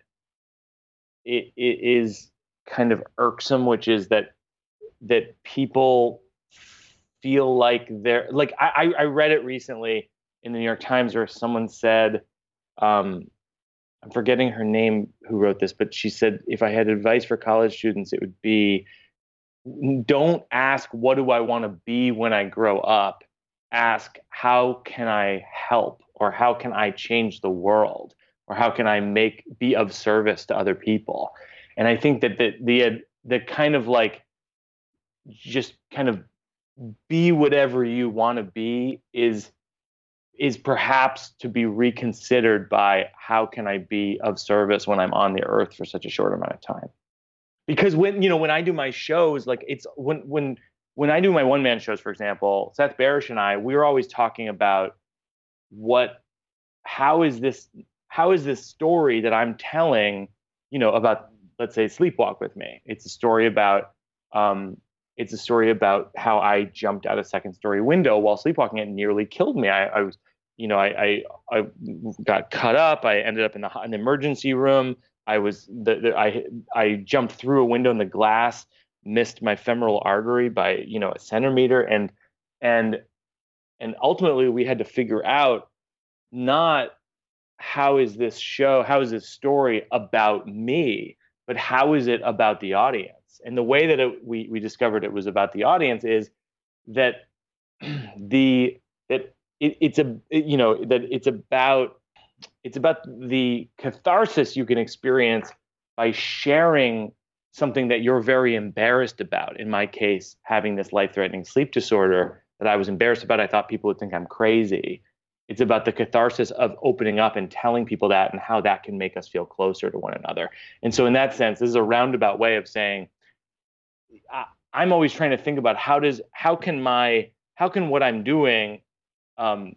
it, it is kind of irksome, which is that that people feel like they're like I, I read it recently in the New York Times where someone said, um, I'm forgetting her name who wrote this, but she said if I had advice for college students, it would be don't ask what do I want to be when I grow up. Ask how can I help, or how can I change the world, or how can I make be of service to other people. And I think that the the the kind of like just kind of be whatever you want to be is is perhaps to be reconsidered by how can I be of service when I'm on the earth for such a short amount of time. Because when you know when I do my shows, like it's when when when I do my one man shows, for example, Seth Barish and I, we're always talking about what how is this how is this story that I'm telling, you know, about, let's say, Sleepwalk with Me. It's a story about um, it's a story about how I jumped out a second story window while sleepwalking. It nearly killed me. I, I was, you know, I, I I got cut up. I ended up in the in the emergency room. I was the, the I I jumped through a window in the glass, missed my femoral artery by, you know, a centimeter, and and and ultimately we had to figure out not how is this show, how is this story about me, but how is it about the audience? And the way that it, we we discovered it was about the audience is that the that it, it's a it, you know that it's about it's about the catharsis you can experience by sharing something that you're very embarrassed about. In my case, having this life-threatening sleep disorder that I was embarrassed about, I thought people would think I'm crazy. It's about the catharsis of opening up and telling people that, and how that can make us feel closer to one another. And so in that sense, this is a roundabout way of saying, I, I'm always trying to think about how does, how can my, how can what I'm doing um,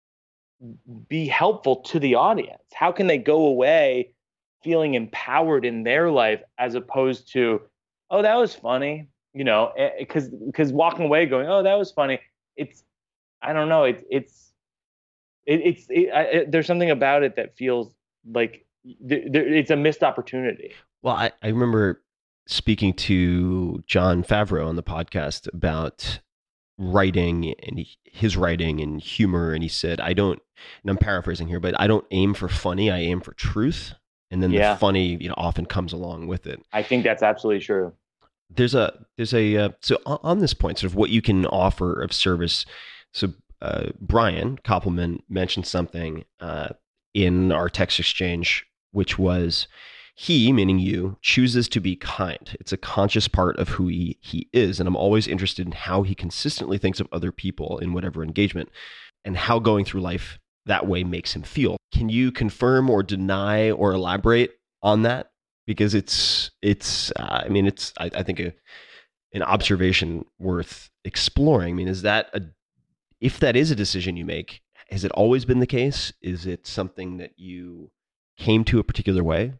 be helpful to the audience? How can they go away feeling empowered in their life, as opposed to, oh, that was funny, you know, because because walking away going, oh, that was funny. It's, I don't know, it, it's, it, it's, it, I, it, there's something about it that feels like th- th- it's a missed opportunity. Well, I, I remember speaking to Jon Favreau on the podcast about writing and he, his writing and humor, and he said, I don't, and I'm paraphrasing here, but I don't aim for funny, I aim for truth. And then yeah. the funny, you know, often comes along with it. I think that's absolutely true. There's a, there's a, uh, so on, on this point, sort of what you can offer of service. So uh, Brian Koppelman mentioned something uh, in our text exchange, which was he, meaning you, chooses to be kind. It's a conscious part of who he, he is. And I'm always interested in how he consistently thinks of other people in whatever engagement, and how going through life that way makes him feel. Can you confirm or deny or elaborate on that? Because it's, it's, uh, I mean, it's, I, I think a, an observation worth exploring. I mean, is that a, if that is a decision you make, has it always been the case? Is it something that you came to a particular way?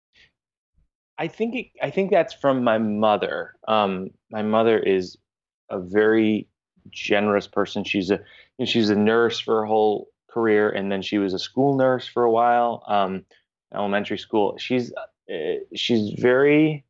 I think, it, I think that's from my mother. Um, my mother is a very generous person. She's a, you know, she's a nurse for her whole career, and then she was a school nurse for a while, um, elementary school. She's uh, she's very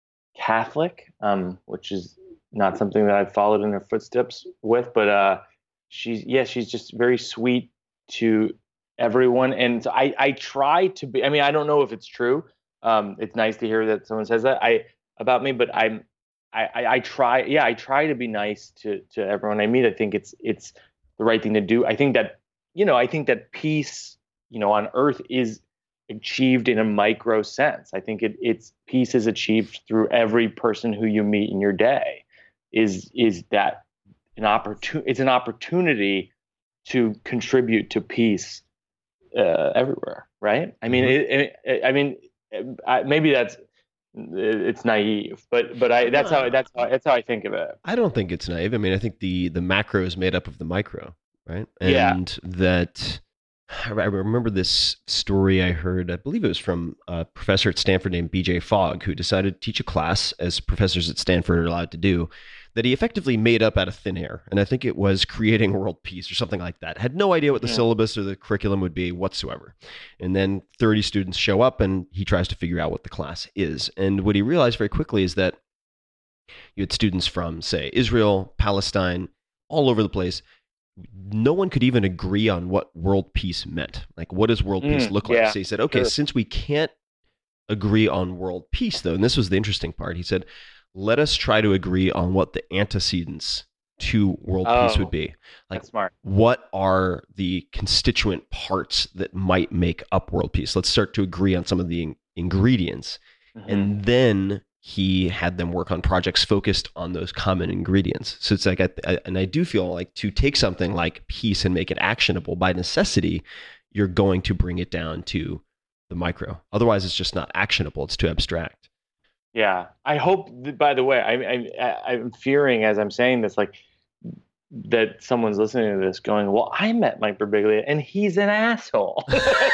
Catholic, um, which is not something that I've followed in her footsteps with, but uh, she's yeah, she's just very sweet to everyone, and so I I try to be. I mean, I don't know if it's true. Um, it's nice to hear that someone says that I about me, but I'm I, I I try yeah I try to be nice to to everyone I meet. I think it's it's the right thing to do. I think that. You know, I think that peace, you know, on earth is achieved in a micro sense. I think it, it's peace is achieved through every person who you meet in your day. Is is that an opportunity? It's an opportunity to contribute to peace uh, everywhere, right? I mean, mm-hmm. it, it, I mean, I, maybe that's it's naive, but but I that's how that's how that's how I think of it. I don't think it's naive. I mean, I think the the macro is made up of the micro. Right. And yeah. that I remember this story I heard, I believe it was from a professor at Stanford named B J Fogg, who decided to teach a class, as professors at Stanford are allowed to do, that he effectively made up out of thin air. And I think it was creating world peace or something like that. Had no idea what the yeah. syllabus or the curriculum would be whatsoever. And then thirty students show up and he tries to figure out what the class is. And what he realized very quickly is that you had students from, say, Israel, Palestine, all over the place. No one could even agree on what world peace meant. Like, what does world mm, peace look like? Yeah, so he said, okay, sure. Since we can't agree on world peace, though, and this was the interesting part, he said, let us try to agree on what the antecedents to world oh, peace would be. Like, that's smart. What are the constituent parts that might make up world peace? Let's start to agree on some of the in- ingredients. Mm-hmm. And then he had them work on projects focused on those common ingredients. So it's like, I, I, and I do feel like to take something like peace and make it actionable by necessity, you're going to bring it down to the micro. Otherwise, it's just not actionable. It's too abstract. Yeah. I hope that, by the way, I, I, I'm fearing as I'm saying this, like that someone's listening to this going, well, I met Mike Birbiglia and he's an asshole.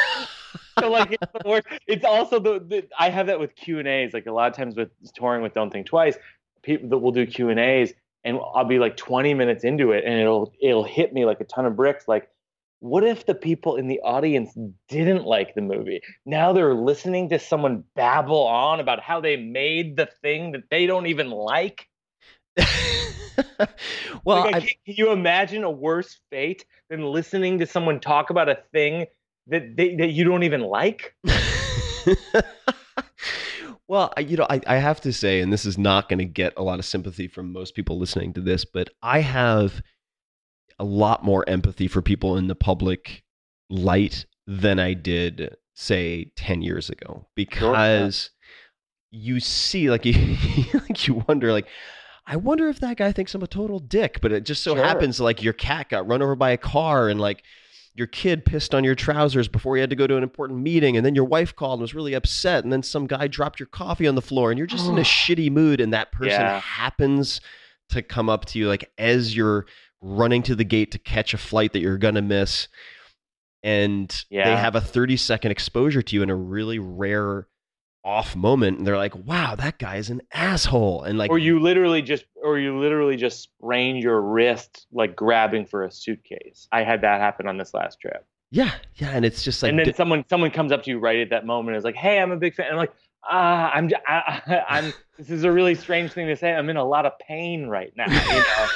So like it's, the worst. It's also the, the I have that with Q and A's. Like a lot of times with touring with Don't Think Twice, people that will do Q and A's, and I'll be like twenty minutes into it, and it'll it'll hit me like a ton of bricks. Like what if the people in the audience didn't like the movie? Now they're listening to someone babble on about how they made the thing that they don't even like. Well, like, I, can, can you imagine a worse fate than listening to someone talk about a thing that they, that you don't even like? well, I- you know, I, I have to say, and this is not going to get a lot of sympathy from most people listening to this, but I have a lot more empathy for people in the public light than I did, say, ten years ago, because you see, like, you, like you wonder, like, I wonder if that guy thinks I'm a total dick, but it just so Sure. happens like your cat got run over by a car and like your kid pissed on your trousers before you had to go to an important meeting, and then your wife called and was really upset, and then some guy dropped your coffee on the floor, and you're just in a shitty mood, and that person Yeah. happens to come up to you like as you're running to the gate to catch a flight that you're gonna miss, and Yeah. they have a thirty second exposure to you in a really rare off moment, and they're like, wow, that guy is an asshole, and like Or you literally just, or you literally just sprained your wrist, like grabbing for a suitcase. I had that happen on this last trip. yeah yeah and it's just like and then di- someone, someone comes up to you right at that moment and is like, "Hey, I'm a big fan." And I'm like, "Ah, I'm, j- I, I'm. This is a really strange thing to say. I'm in a lot of pain right now." You know?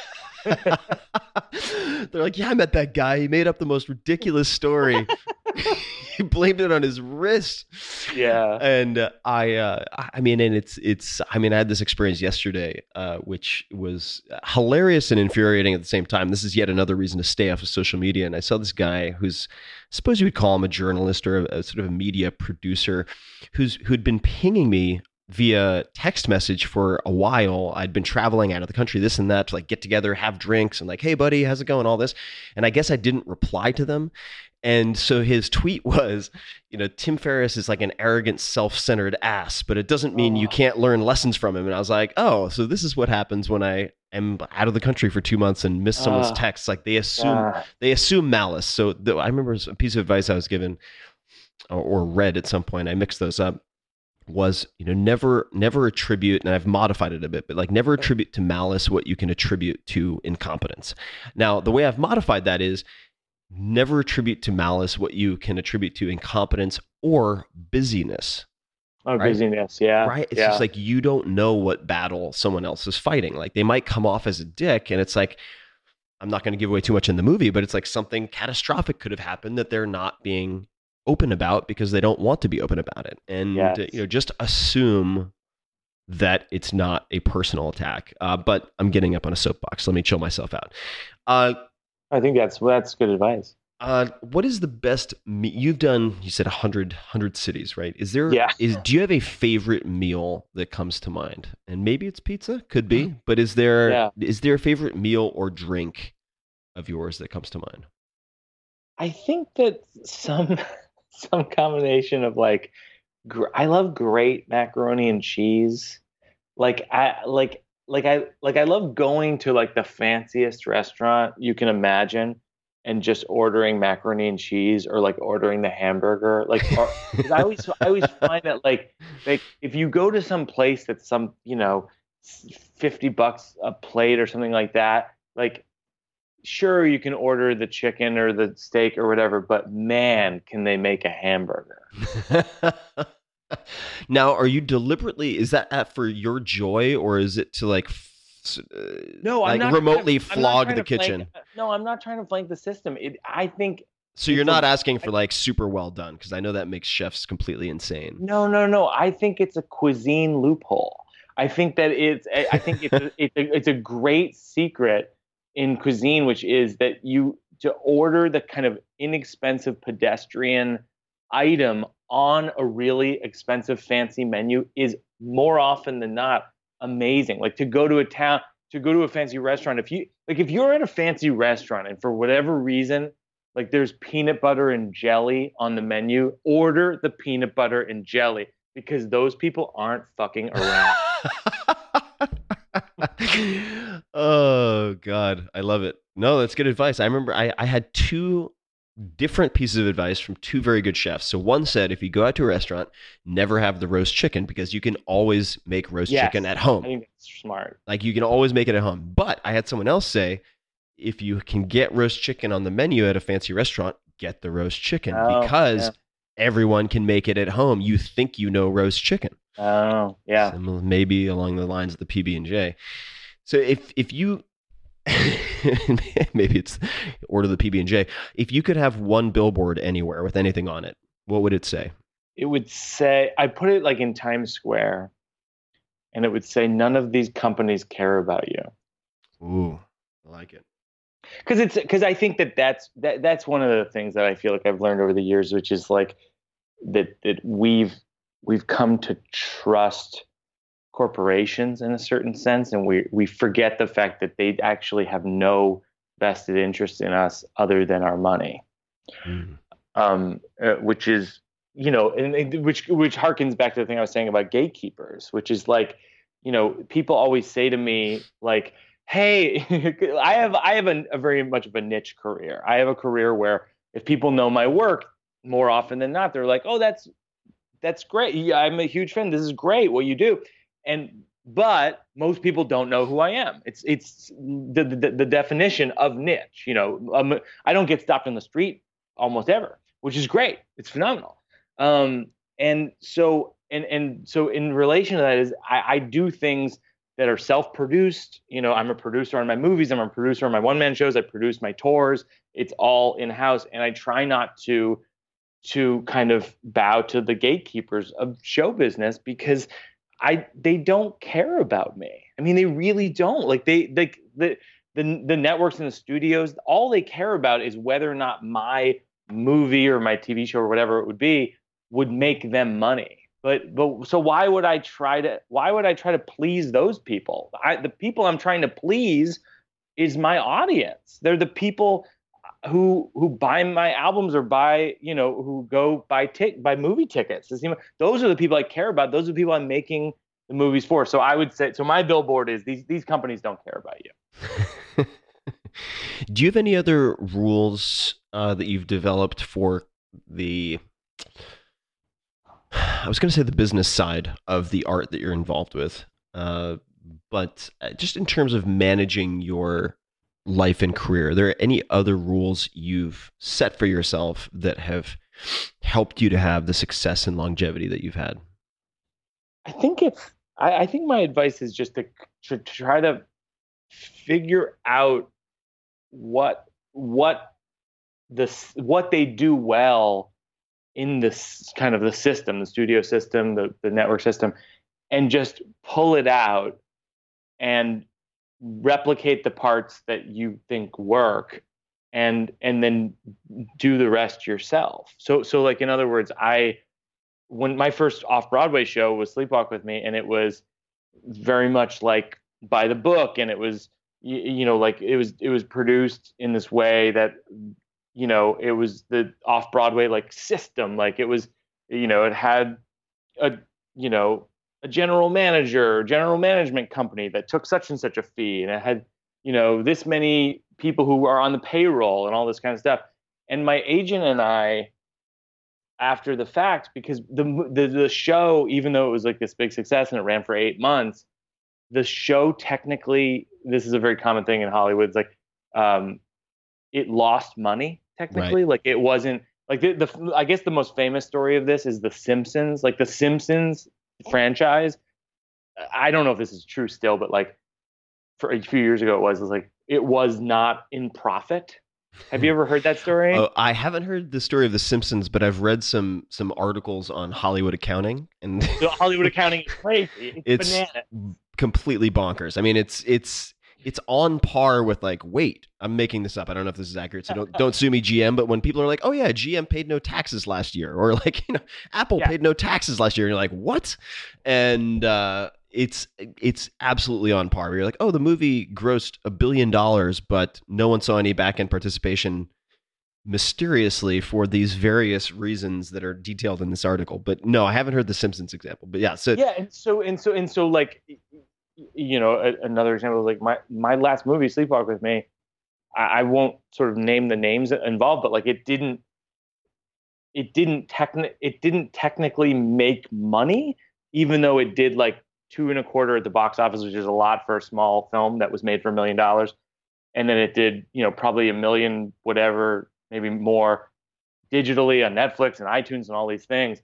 they're like, yeah, I met that guy, he made up the most ridiculous story. He blamed it on his wrist. Yeah. And uh, I, uh, I mean, and it's, it's, I mean, I had this experience yesterday, uh, which was hilarious and infuriating at the same time. This is yet another reason to stay off of social media. And I saw this guy who's, I suppose you would call him a journalist or a, a sort of a media producer, who's, who'd been pinging me via text message for a while. I'd been traveling out of the country, this and that, to like get together, have drinks, and like, hey buddy, how's it going? All this. And I guess I didn't reply to them. And so his tweet was, you know, Tim Ferriss is like an arrogant, self-centered ass, but it doesn't mean you can't learn lessons from him. And I was like, oh, so this is what happens when I am out of the country for two months and miss someone's Uh, texts. Like they assume, uh. they assume malice. So the, I remember a piece of advice I was given or, or read at some point. I mixed those up. Was, you know, never, never attribute, and I've modified it a bit, but like never attribute to malice what you can attribute to incompetence. Now, the way I've modified that is never attribute to malice what you can attribute to incompetence or busyness. Oh, Right. busyness. Yeah. Right? It's yeah. just like you don't know what battle someone else is fighting. Like they might come off as a dick, and it's like, I'm not going to give away too much in the movie, but it's like something catastrophic could have happened that they're not being open about because they don't want to be open about it. And Yes. uh, you know, just assume that it's not a personal attack. Uh, but I'm getting up on a soapbox. Let me chill myself out. Uh, I think that's that's good advice. uh, what is the best me- you've done? You said one hundred, one hundred cities, right? Is there? Yeah. Is do you have a favorite meal that comes to mind? And maybe it's pizza, could be. But is there Yeah. is there a favorite meal or drink of yours that comes to mind? I think that some some combination of like, gr- I love great macaroni and cheese. Like I like like I like I love going to like the fanciest restaurant you can imagine and just ordering macaroni and cheese or like ordering the hamburger. Like or, 'cause I always I always find that like like if you go to some place that's some, you know, fifty bucks a plate or something like that, like sure you can order the chicken or the steak or whatever, but man, can they make a hamburger. Now, are you deliberately, is that at for your joy, or is it to like f- uh, No, like I'm not remotely trying to, I'm not flog trying the to flank- kitchen? no, I'm not trying to flank the system. It, I think So you're it's not a- asking for like super well done, because I know that makes chefs completely insane. no, no, no. I think it's a cuisine loophole. I think that it's. I I think it's a, it's a, it's a great secret in cuisine, which is that you to order the kind of inexpensive pedestrian item on a really expensive fancy menu is more often than not amazing. Like to go to a town, to go to a fancy restaurant. If you like, if you're at a fancy restaurant and for whatever reason, like there's peanut butter and jelly on the menu, order the peanut butter and jelly because those people aren't fucking around. Oh God, I love it. No, that's good advice. I remember I, I had two different pieces of advice from two very good chefs. So one said, if you go out to a restaurant, never have the roast chicken because you can always make roast Yes, chicken at I home. think that's smart. Like you can always make it at home. But I had someone else say, if you can get roast chicken on the menu at a fancy restaurant, get the roast chicken Oh, because yeah. everyone can make it at home. You think you know roast chicken. Oh, yeah. Similar, maybe along the lines of the P B and J. So if if you maybe it's order the P B and J. If you could have one billboard anywhere with anything on it, what would it say? It would say, I put it like in Times Square, and it would say, none of these companies care about you. Ooh, I like it. Because it's because I think that that's that that's one of the things that I feel like I've learned over the years, which is like that that we've we've come to trust corporations in a certain sense, and we we forget the fact that they actually have no vested interest in us other than our money, mm. um, uh, which is you know, and, and which which harkens back to the thing I was saying about gatekeepers, which is like, you know, people always say to me like, hey, I have I have a, a very much of a niche career. I have a career where if people know my work, more often than not, they're like, oh, that's that's great. Yeah, I'm a huge fan. This is great what you do. And but most people don't know who I am. It's it's the the, the definition of niche. You know, um, I don't get stopped on the street almost ever, which is great. It's phenomenal. Um, and so and and so in relation to that is I, I do things that are self-produced. You know, I'm a producer on my movies. I'm a producer on my one-man shows. I produce my tours. It's all in-house, and I try not to to kind of bow to the gatekeepers of show business because I they don't care about me. I mean, they really don't. Like they they the the the networks and the studios, all they care about is whether or not my movie or my T V show or whatever it would be would make them money. But but so why would I try to why would I try to please those people? I, the people I'm trying to please is my audience. They're the people who who buy my albums or buy, you know, who go buy tick buy movie tickets. Those are the people I care about. Those are the people I'm making the movies for. So I would say, so my billboard is these these companies don't care about you. Do you have any other rules uh, that you've developed for the, I was going to say the business side of the art that you're involved with, uh, but just in terms of managing your life and career, are there any other rules you've set for yourself that have helped you to have the success and longevity that you've had? I think it's, I, I think my advice is just to, to try to figure out what, what the, what they do well in this kind of the system, the studio system, the, the network system, and just pull it out and replicate the parts that you think work and and then do the rest yourself. So so like in other words, I when my first off-Broadway show was Sleepwalk with Me, and it was very much like by the book, and it was you, you know like it was it was produced in this way that you know it was the off-Broadway like system, like it was you know it had a you know a general manager, general management company that took such and such a fee, and it had, you know, this many people who are on the payroll and all this kind of stuff. And my agent and I, after the fact, because the the, the show, even though it was like this big success and it ran for eight months, the show technically, this is a very common thing in Hollywood, it's like um, it lost money technically. Right. Like it wasn't like the, the I guess the most famous story of this is The Simpsons. Like The Simpsons franchise, I don't know if this is true still, but like for a few years ago it was, it was like it was not in profit. Have you ever heard that story? Oh, I haven't heard the story of The Simpsons, but I've read some some articles on Hollywood accounting, and so Hollywood accounting is crazy. It's, it's bananas. Completely bonkers. I mean, it's it's it's on par with like, wait, I'm making this up. I don't know if this is accurate, so don't don't sue me, G M. But when people are like, oh yeah, G M paid no taxes last year, or like, you know, Apple yeah. paid no taxes last year, and you're like, what? And uh, it's it's absolutely on par. You're like, oh, the movie grossed a billion dollars, but no one saw any back end participation, mysteriously for these various reasons that are detailed in this article. But no, I haven't heard the Simpsons example. But yeah, so yeah, and so and so and so like. You know, a, another example is like my, my last movie, Sleepwalk with Me. I, I won't sort of name the names involved, but like it didn't, it didn't techni- it didn't technically make money, even though it did like two and a quarter at the box office, which is a lot for a small film that was made for a million dollars. and then it did, you know, probably a million, whatever, maybe more, digitally on Netflix and iTunes and all these things.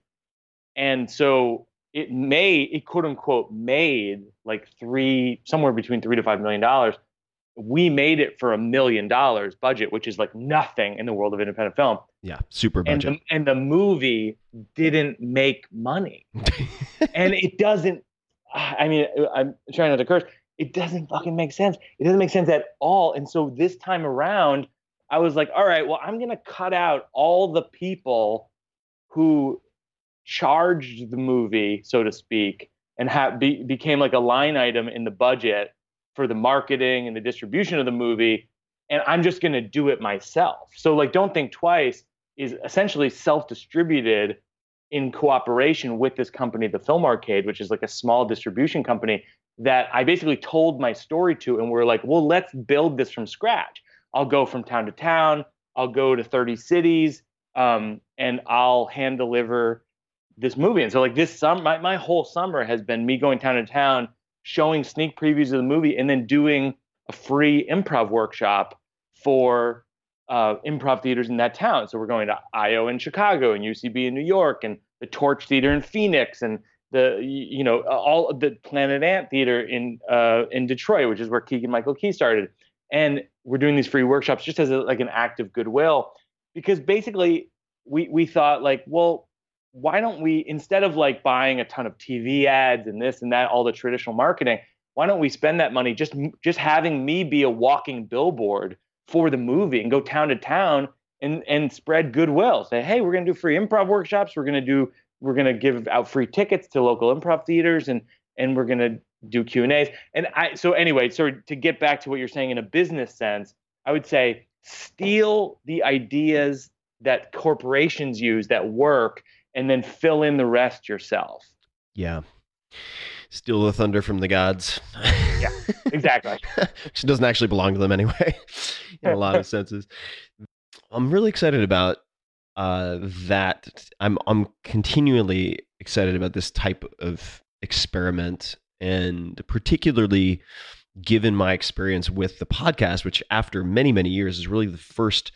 And so it made, it quote unquote made like three, somewhere between three to five million dollars. We made it for a million dollars budget, which is like nothing in the world of independent film. Yeah, super And budget. the, and the movie didn't make money. And it doesn't, I mean, I'm trying not to curse. It doesn't fucking make sense. It doesn't make sense at all. And so this time around, I was like, all right, well, I'm going to cut out all the people who charged the movie, so to speak, and have be, became like a line item in the budget for the marketing and the distribution of the movie. And I'm just going to do it myself. So like, Don't Think Twice is essentially self-distributed in cooperation with this company, the Film Arcade, which is like a small distribution company that I basically told my story to. And we're like, well, let's build this from scratch. I'll go from town to town. I'll go to thirty cities, um, and I'll hand deliver this movie. And so like this summer, my, my whole summer has been me going town to town, showing sneak previews of the movie, and then doing a free improv workshop for uh, improv theaters in that town. So we're going to I O in Chicago and U C B in New York and the Torch Theater in Phoenix and the, you know, all the Planet Ant Theater in uh, in Detroit, which is where Keegan-Michael Key started. And we're doing these free workshops just as a, like an act of goodwill, because basically we we thought like, well, why don't we, instead of like buying a ton of T V ads and this and that, all the traditional marketing, why don't we spend that money just just having me be a walking billboard for the movie and go town to town and and spread goodwill. Say, hey, we're going to do free improv workshops. We're going to do we're going to give out free tickets to local improv theaters, and and we're going to do Q and A's. And I so anyway, so to get back to what you're saying in a business sense, I would say steal the ideas that corporations use that work, and then fill in the rest yourself. Yeah. Steal the thunder from the gods. Yeah, exactly. Which doesn't actually belong to them anyway, in a lot of senses. I'm really excited about uh, that. I'm I'm continually excited about this type of experiment, and particularly given my experience with the podcast, which after many, many years is really the first,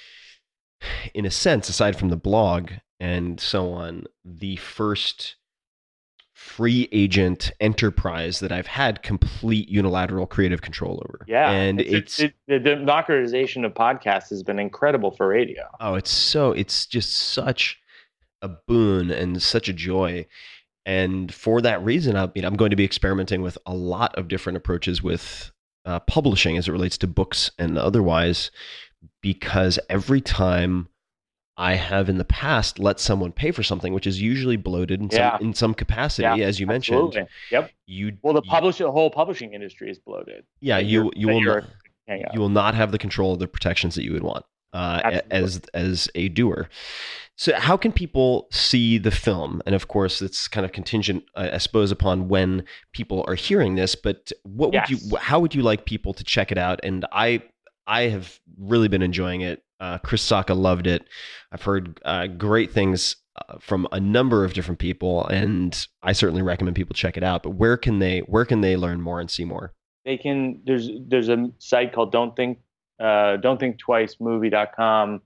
in a sense, aside from the blog and so on, the first free agent enterprise that I've had complete unilateral creative control over. Yeah. And it's, it's, it, the democratization of podcasts has been incredible for radio. Oh, it's so, it's just such a boon and such a joy. And for that reason, I mean, I'm going to be experimenting with a lot of different approaches with uh, publishing as it relates to books and otherwise, because every time I have in the past let someone pay for something, which is usually bloated in Yeah. some in some capacity, Yeah, as you absolutely. mentioned. Yep. You Well, the you- publish the whole publishing industry is bloated. yeah, that you you're- you that will you're not, hanging out. you will not have the control of the protections that you would want uh, a- as as a doer. So, how can people see the film? And of course, it's kind of contingent, I I suppose, upon when people are hearing this. But what would Yes. you? How would you like people to check it out? And I, I have really been enjoying it. Uh, Chris Sacca loved it. I've heard uh, great things uh, from a number of different people, and I certainly recommend people check it out. But where can they? Where can they learn more and see more? They can. There's there's a site called Don't Think uh, Don't Think Twice Movie dot com.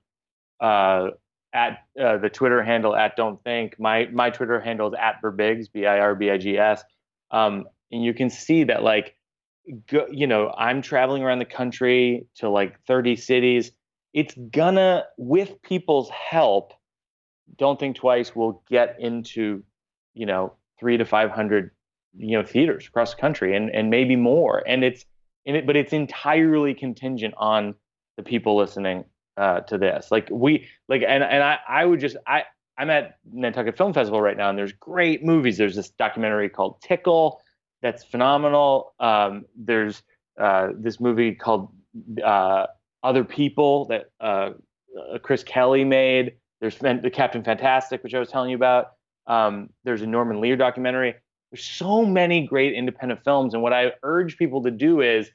Uh, at uh, the Twitter handle at Don't Think. My my Twitter handle is at Birbigs, B I R B I G S. Um, and you can see that, like, go, you know, I'm traveling around the country to like thirty cities. It's gonna, with people's help, Don't Think Twice will get into, you know, three to five hundred, you know, theaters across the country, and and maybe more. And it's in it, but it's entirely contingent on the people listening uh, to this. Like we like, and and I I would just I I'm at Nantucket Film Festival right now, and there's great movies. There's this documentary called Tickle that's phenomenal. Um, there's uh, this movie called uh, Other People that uh, uh, Chris Kelly made. There's the Captain Fantastic, which I was telling you about. Um, there's a Norman Lear documentary. There's so many great independent films, and what I urge people to do is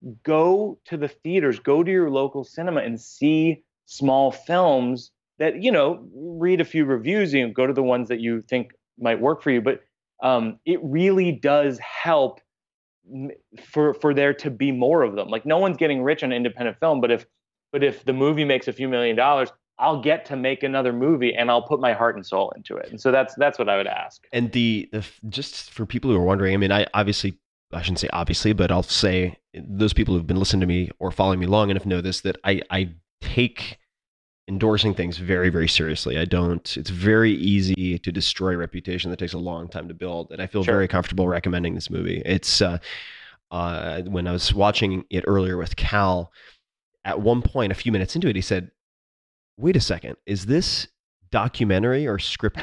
go to the theaters, go to your local cinema, and see small films that, you know, read a few reviews, and go to the ones that you think might work for you. But um, it really does help for for there to be more of them. Like no one's getting rich on independent film, but if but if the movie makes a few million dollars, I'll get to make another movie and I'll put my heart and soul into it. And so that's that's what I would ask. And the, the just for people who are wondering, I mean, I obviously I shouldn't say obviously, but I'll say those people who've been listening to me or following me long enough know this, that I I take endorsing things very, very seriously. I don't, it's very easy to destroy a reputation that takes a long time to build. And I feel sure. very comfortable recommending this movie. It's, uh, uh, when I was watching it earlier with Cal, at one point, a few minutes into it, he said, wait a second, is this documentary or scripted?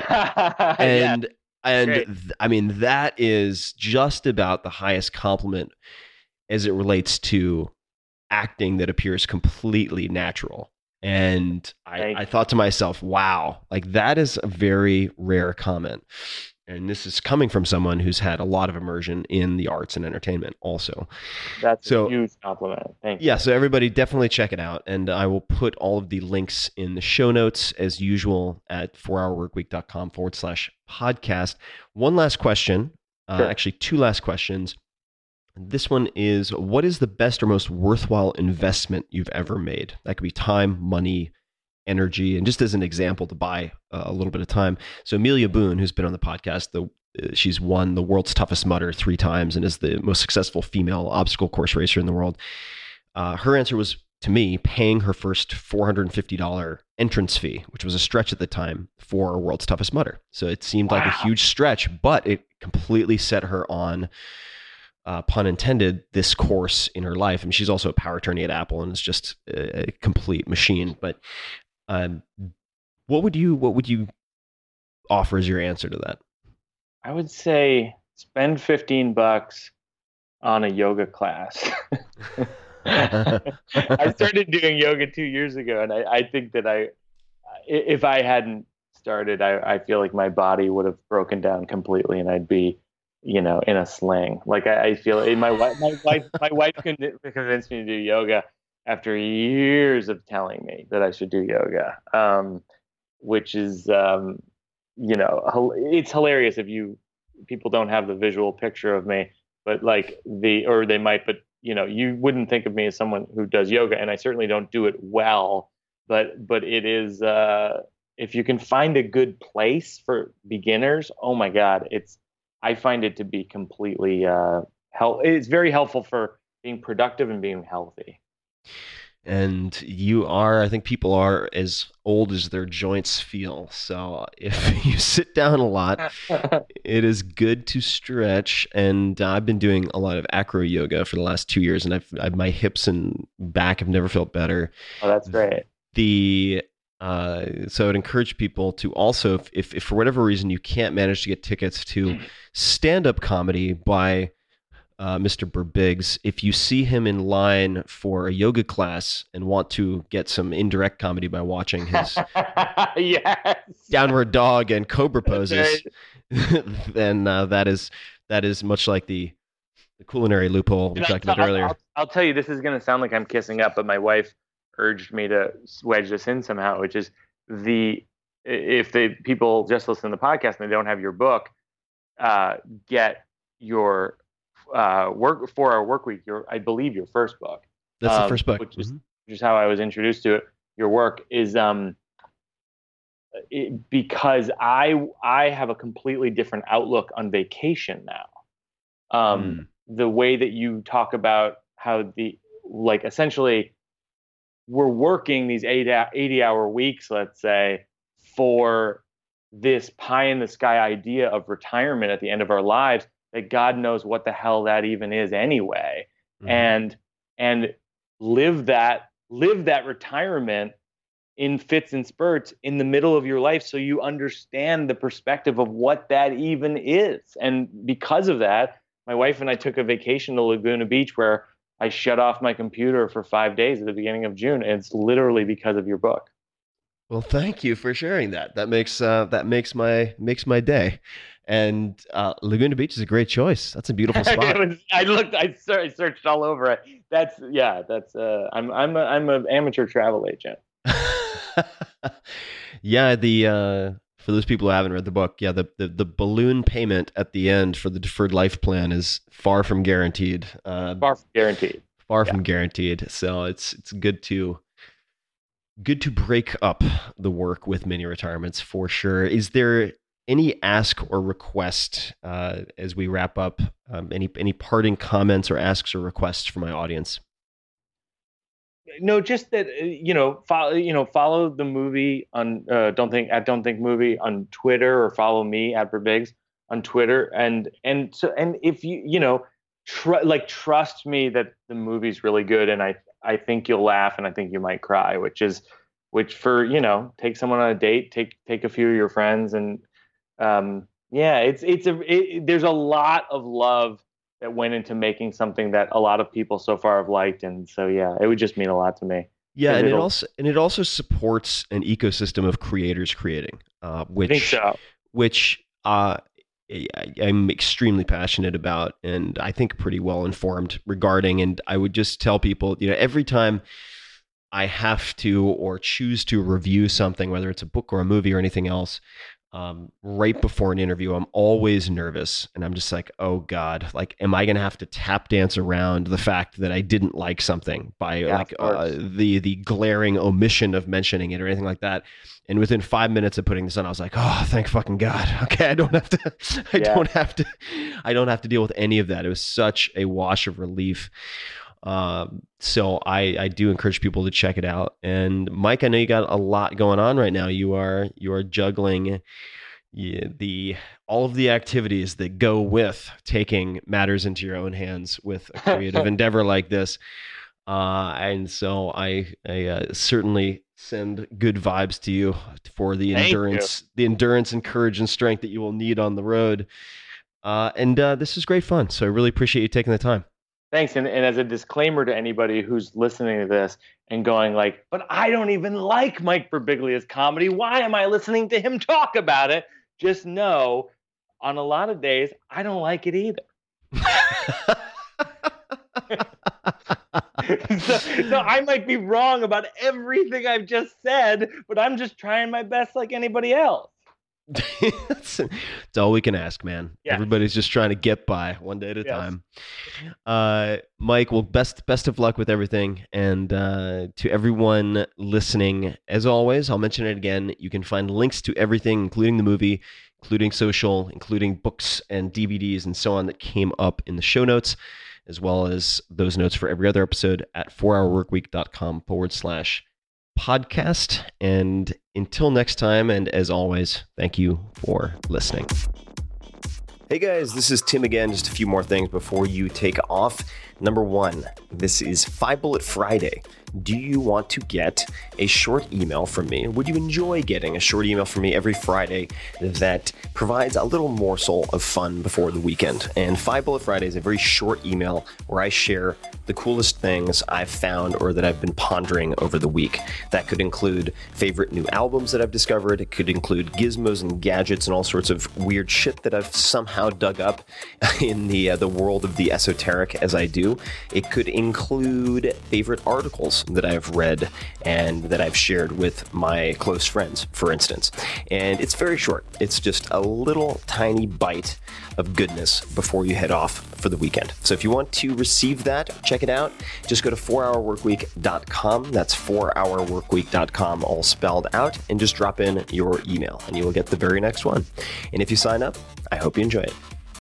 and, yeah. and th- I mean, that is just about the highest compliment as it relates to acting that appears completely natural. And I, I thought to myself, wow, like that is a very rare comment. And this is coming from someone who's had a lot of immersion in the arts and entertainment also. That's so, a huge compliment. Thank you. Yeah, so everybody definitely check it out. And I will put all of the links in the show notes as usual at four hour work week dot com forward slash podcast. One last question, uh, sure. actually two last questions. This one is, what is the best or most worthwhile investment you've ever made? That could be time, money, energy, and just as an example to buy uh, a little bit of time. So Amelia Boone, who's been on the podcast, the, uh, she's won the world's toughest mudder three times and is the most successful female obstacle course racer in the world. Uh, her answer was, to me, paying her first four hundred fifty dollars entrance fee, which was a stretch at the time for World's Toughest Mudder. So it seemed wow. like a huge stretch, but it completely set her on Uh, pun intended, this course in her life. I mean, she's also a power attorney at Apple and is just a, a complete machine. But um, what would you what would you offer as your answer to that? I would say spend fifteen bucks on a yoga class. I started doing yoga two years ago, and I, I think that I, if I hadn't started, I, I feel like my body would have broken down completely, and I'd be, you know, in a sling. Like I, I feel my wife, my wife, my wife convinced me to do yoga after years of telling me that I should do yoga, um, which is, um, you know, it's hilarious if you people don't have the visual picture of me, but like the, or they might, but you know, you wouldn't think of me as someone who does yoga, and I certainly don't do it well, but, but it is, uh, if you can find a good place for beginners, oh my God, it's, I find it to be completely uh, help. It's very helpful for being productive and being healthy. And you are, I think people are as old as their joints feel. So if you sit down a lot, it is good to stretch. And uh, I've been doing a lot of acro yoga for the last two years, and I've, I've my hips and back have never felt better. Oh, that's great. The Uh, so I'd encourage people to also, if, if, if for whatever reason you can't manage to get tickets to stand-up comedy by uh, Mister Birbiggs, if you see him in line for a yoga class and want to get some indirect comedy by watching his yes. downward dog and cobra poses, right. then uh, that is that is much like the, the culinary loophole we talked about I'll, earlier. I'll, I'll tell you, this is going to sound like I'm kissing up, but my wife urged me to wedge this in somehow, which is the, if the people just listen to the podcast and they don't have your book, uh, get your uh, work four hour work week, your, I believe your first book. That's um, the first book. Which is, mm-hmm. which is how I was introduced to it. Your work is, um, it, because I, I have a completely different outlook on vacation now. Um, mm. The way that you talk about how the, like essentially, we're working these eight, eighty hour weeks, let's say, for this pie in the sky idea of retirement at the end of our lives, that God knows what the hell that even is anyway. Mm-hmm. And, and live that, live that retirement in fits and spurts in the middle of your life, so you understand the perspective of what that even is. And because of that, my wife and I took a vacation to Laguna Beach where I shut off my computer for five days at the beginning of June, and it's literally because of your book. Well, thank you for sharing that. That makes uh, that makes my makes my day. And uh, Laguna Beach is a great choice. That's a beautiful spot. was, I looked, I, ser- I searched all over it. That's yeah. That's uh, I'm I'm a, I'm an amateur travel agent. Yeah, the uh, for those people who haven't read the book, yeah, the, the, the balloon payment at the end for the deferred life plan is far from guaranteed. Uh, far from guaranteed. Far yeah. from guaranteed. So it's it's good to good to break up the work with mini retirements for sure. Is there any ask or request uh, as we wrap up? Um, any any parting comments or asks or requests for my audience? No, just that you know, follow you know, follow the movie on uh, don't think at don't think movie on Twitter, or follow me at Birbiggs on Twitter, and and so and if you you know, tr- like trust me that the movie's really good, and I I think you'll laugh, and I think you might cry, which is which for you know, take someone on a date, take take a few of your friends, and um yeah, it's it's a it, there's a lot of love that went into making something that a lot of people so far have liked. And so, yeah, it would just mean a lot to me. Yeah. And it also, and it also supports an ecosystem of creators creating, uh, which, I think so. which, uh, I'm extremely passionate about, and I think pretty well informed regarding. And I would just tell people, you know, every time I have to, or choose to review something, whether it's a book or a movie or anything else, Um, right before an interview, I'm always nervous, and I'm just like, oh God, like, am I going to have to tap dance around the fact that I didn't like something by yeah, like uh, the the glaring omission of mentioning it or anything like that? And within five minutes of putting this on, I was like, oh, thank fucking God. Okay, I don't have to, I yeah. don't have to, I don't have to deal with any of that. It was such a wash of relief. Um, so I, I do encourage people to check it out. And Mike, I know you got a lot going on right now. You are, you are juggling yeah, the, all of the activities that go with taking matters into your own hands with a creative endeavor like this. Uh, and so I, I uh, certainly send good vibes to you for the Thank endurance, you. the endurance and courage and strength that you will need on the road. Uh, and, uh, this is great fun. So I really appreciate you taking the time. Thanks. And, and as a disclaimer to anybody who's listening to this and going like, but I don't even like Mike Birbiglia's comedy. Why am I listening to him talk about it? Just know on a lot of days, I don't like it either. so, so I might be wrong about everything I've just said, but I'm just trying my best like anybody else. It's all we can ask, man. Yeah. Everybody's just trying to get by one day at a yes. time. Uh, Mike, well, best best of luck with everything. And uh, to everyone listening, as always, I'll mention it again. You can find links to everything, including the movie, including social, including books and D V Ds and so on that came up in the show notes, as well as those notes for every other episode at four hour work week dot com forward slash podcast. And until next time, and as always, thank you for listening. Hey guys, this is Tim again. Just a few more things before you take off. Number one, this is Five Bullet Friday. Do you want to get a short email from me? Would you enjoy getting a short email from me every Friday that provides a little morsel of fun before the weekend? And Five Bullet Friday is a very short email where I share the coolest things I've found or that I've been pondering over the week. That could include favorite new albums that I've discovered. It could include gizmos and gadgets and all sorts of weird shit that I've somehow dug up in the uh, the world of the esoteric as I do. It could include favorite articles that I've read and that I've shared with my close friends, for instance. And it's very short. It's just a little tiny bite of goodness before you head off for the weekend. So if you want to receive that, check it out. Just go to four hour work week dot com. That's four hour work week dot com, all spelled out, and just drop in your email and you will get the very next one. And if you sign up, I hope you enjoy it.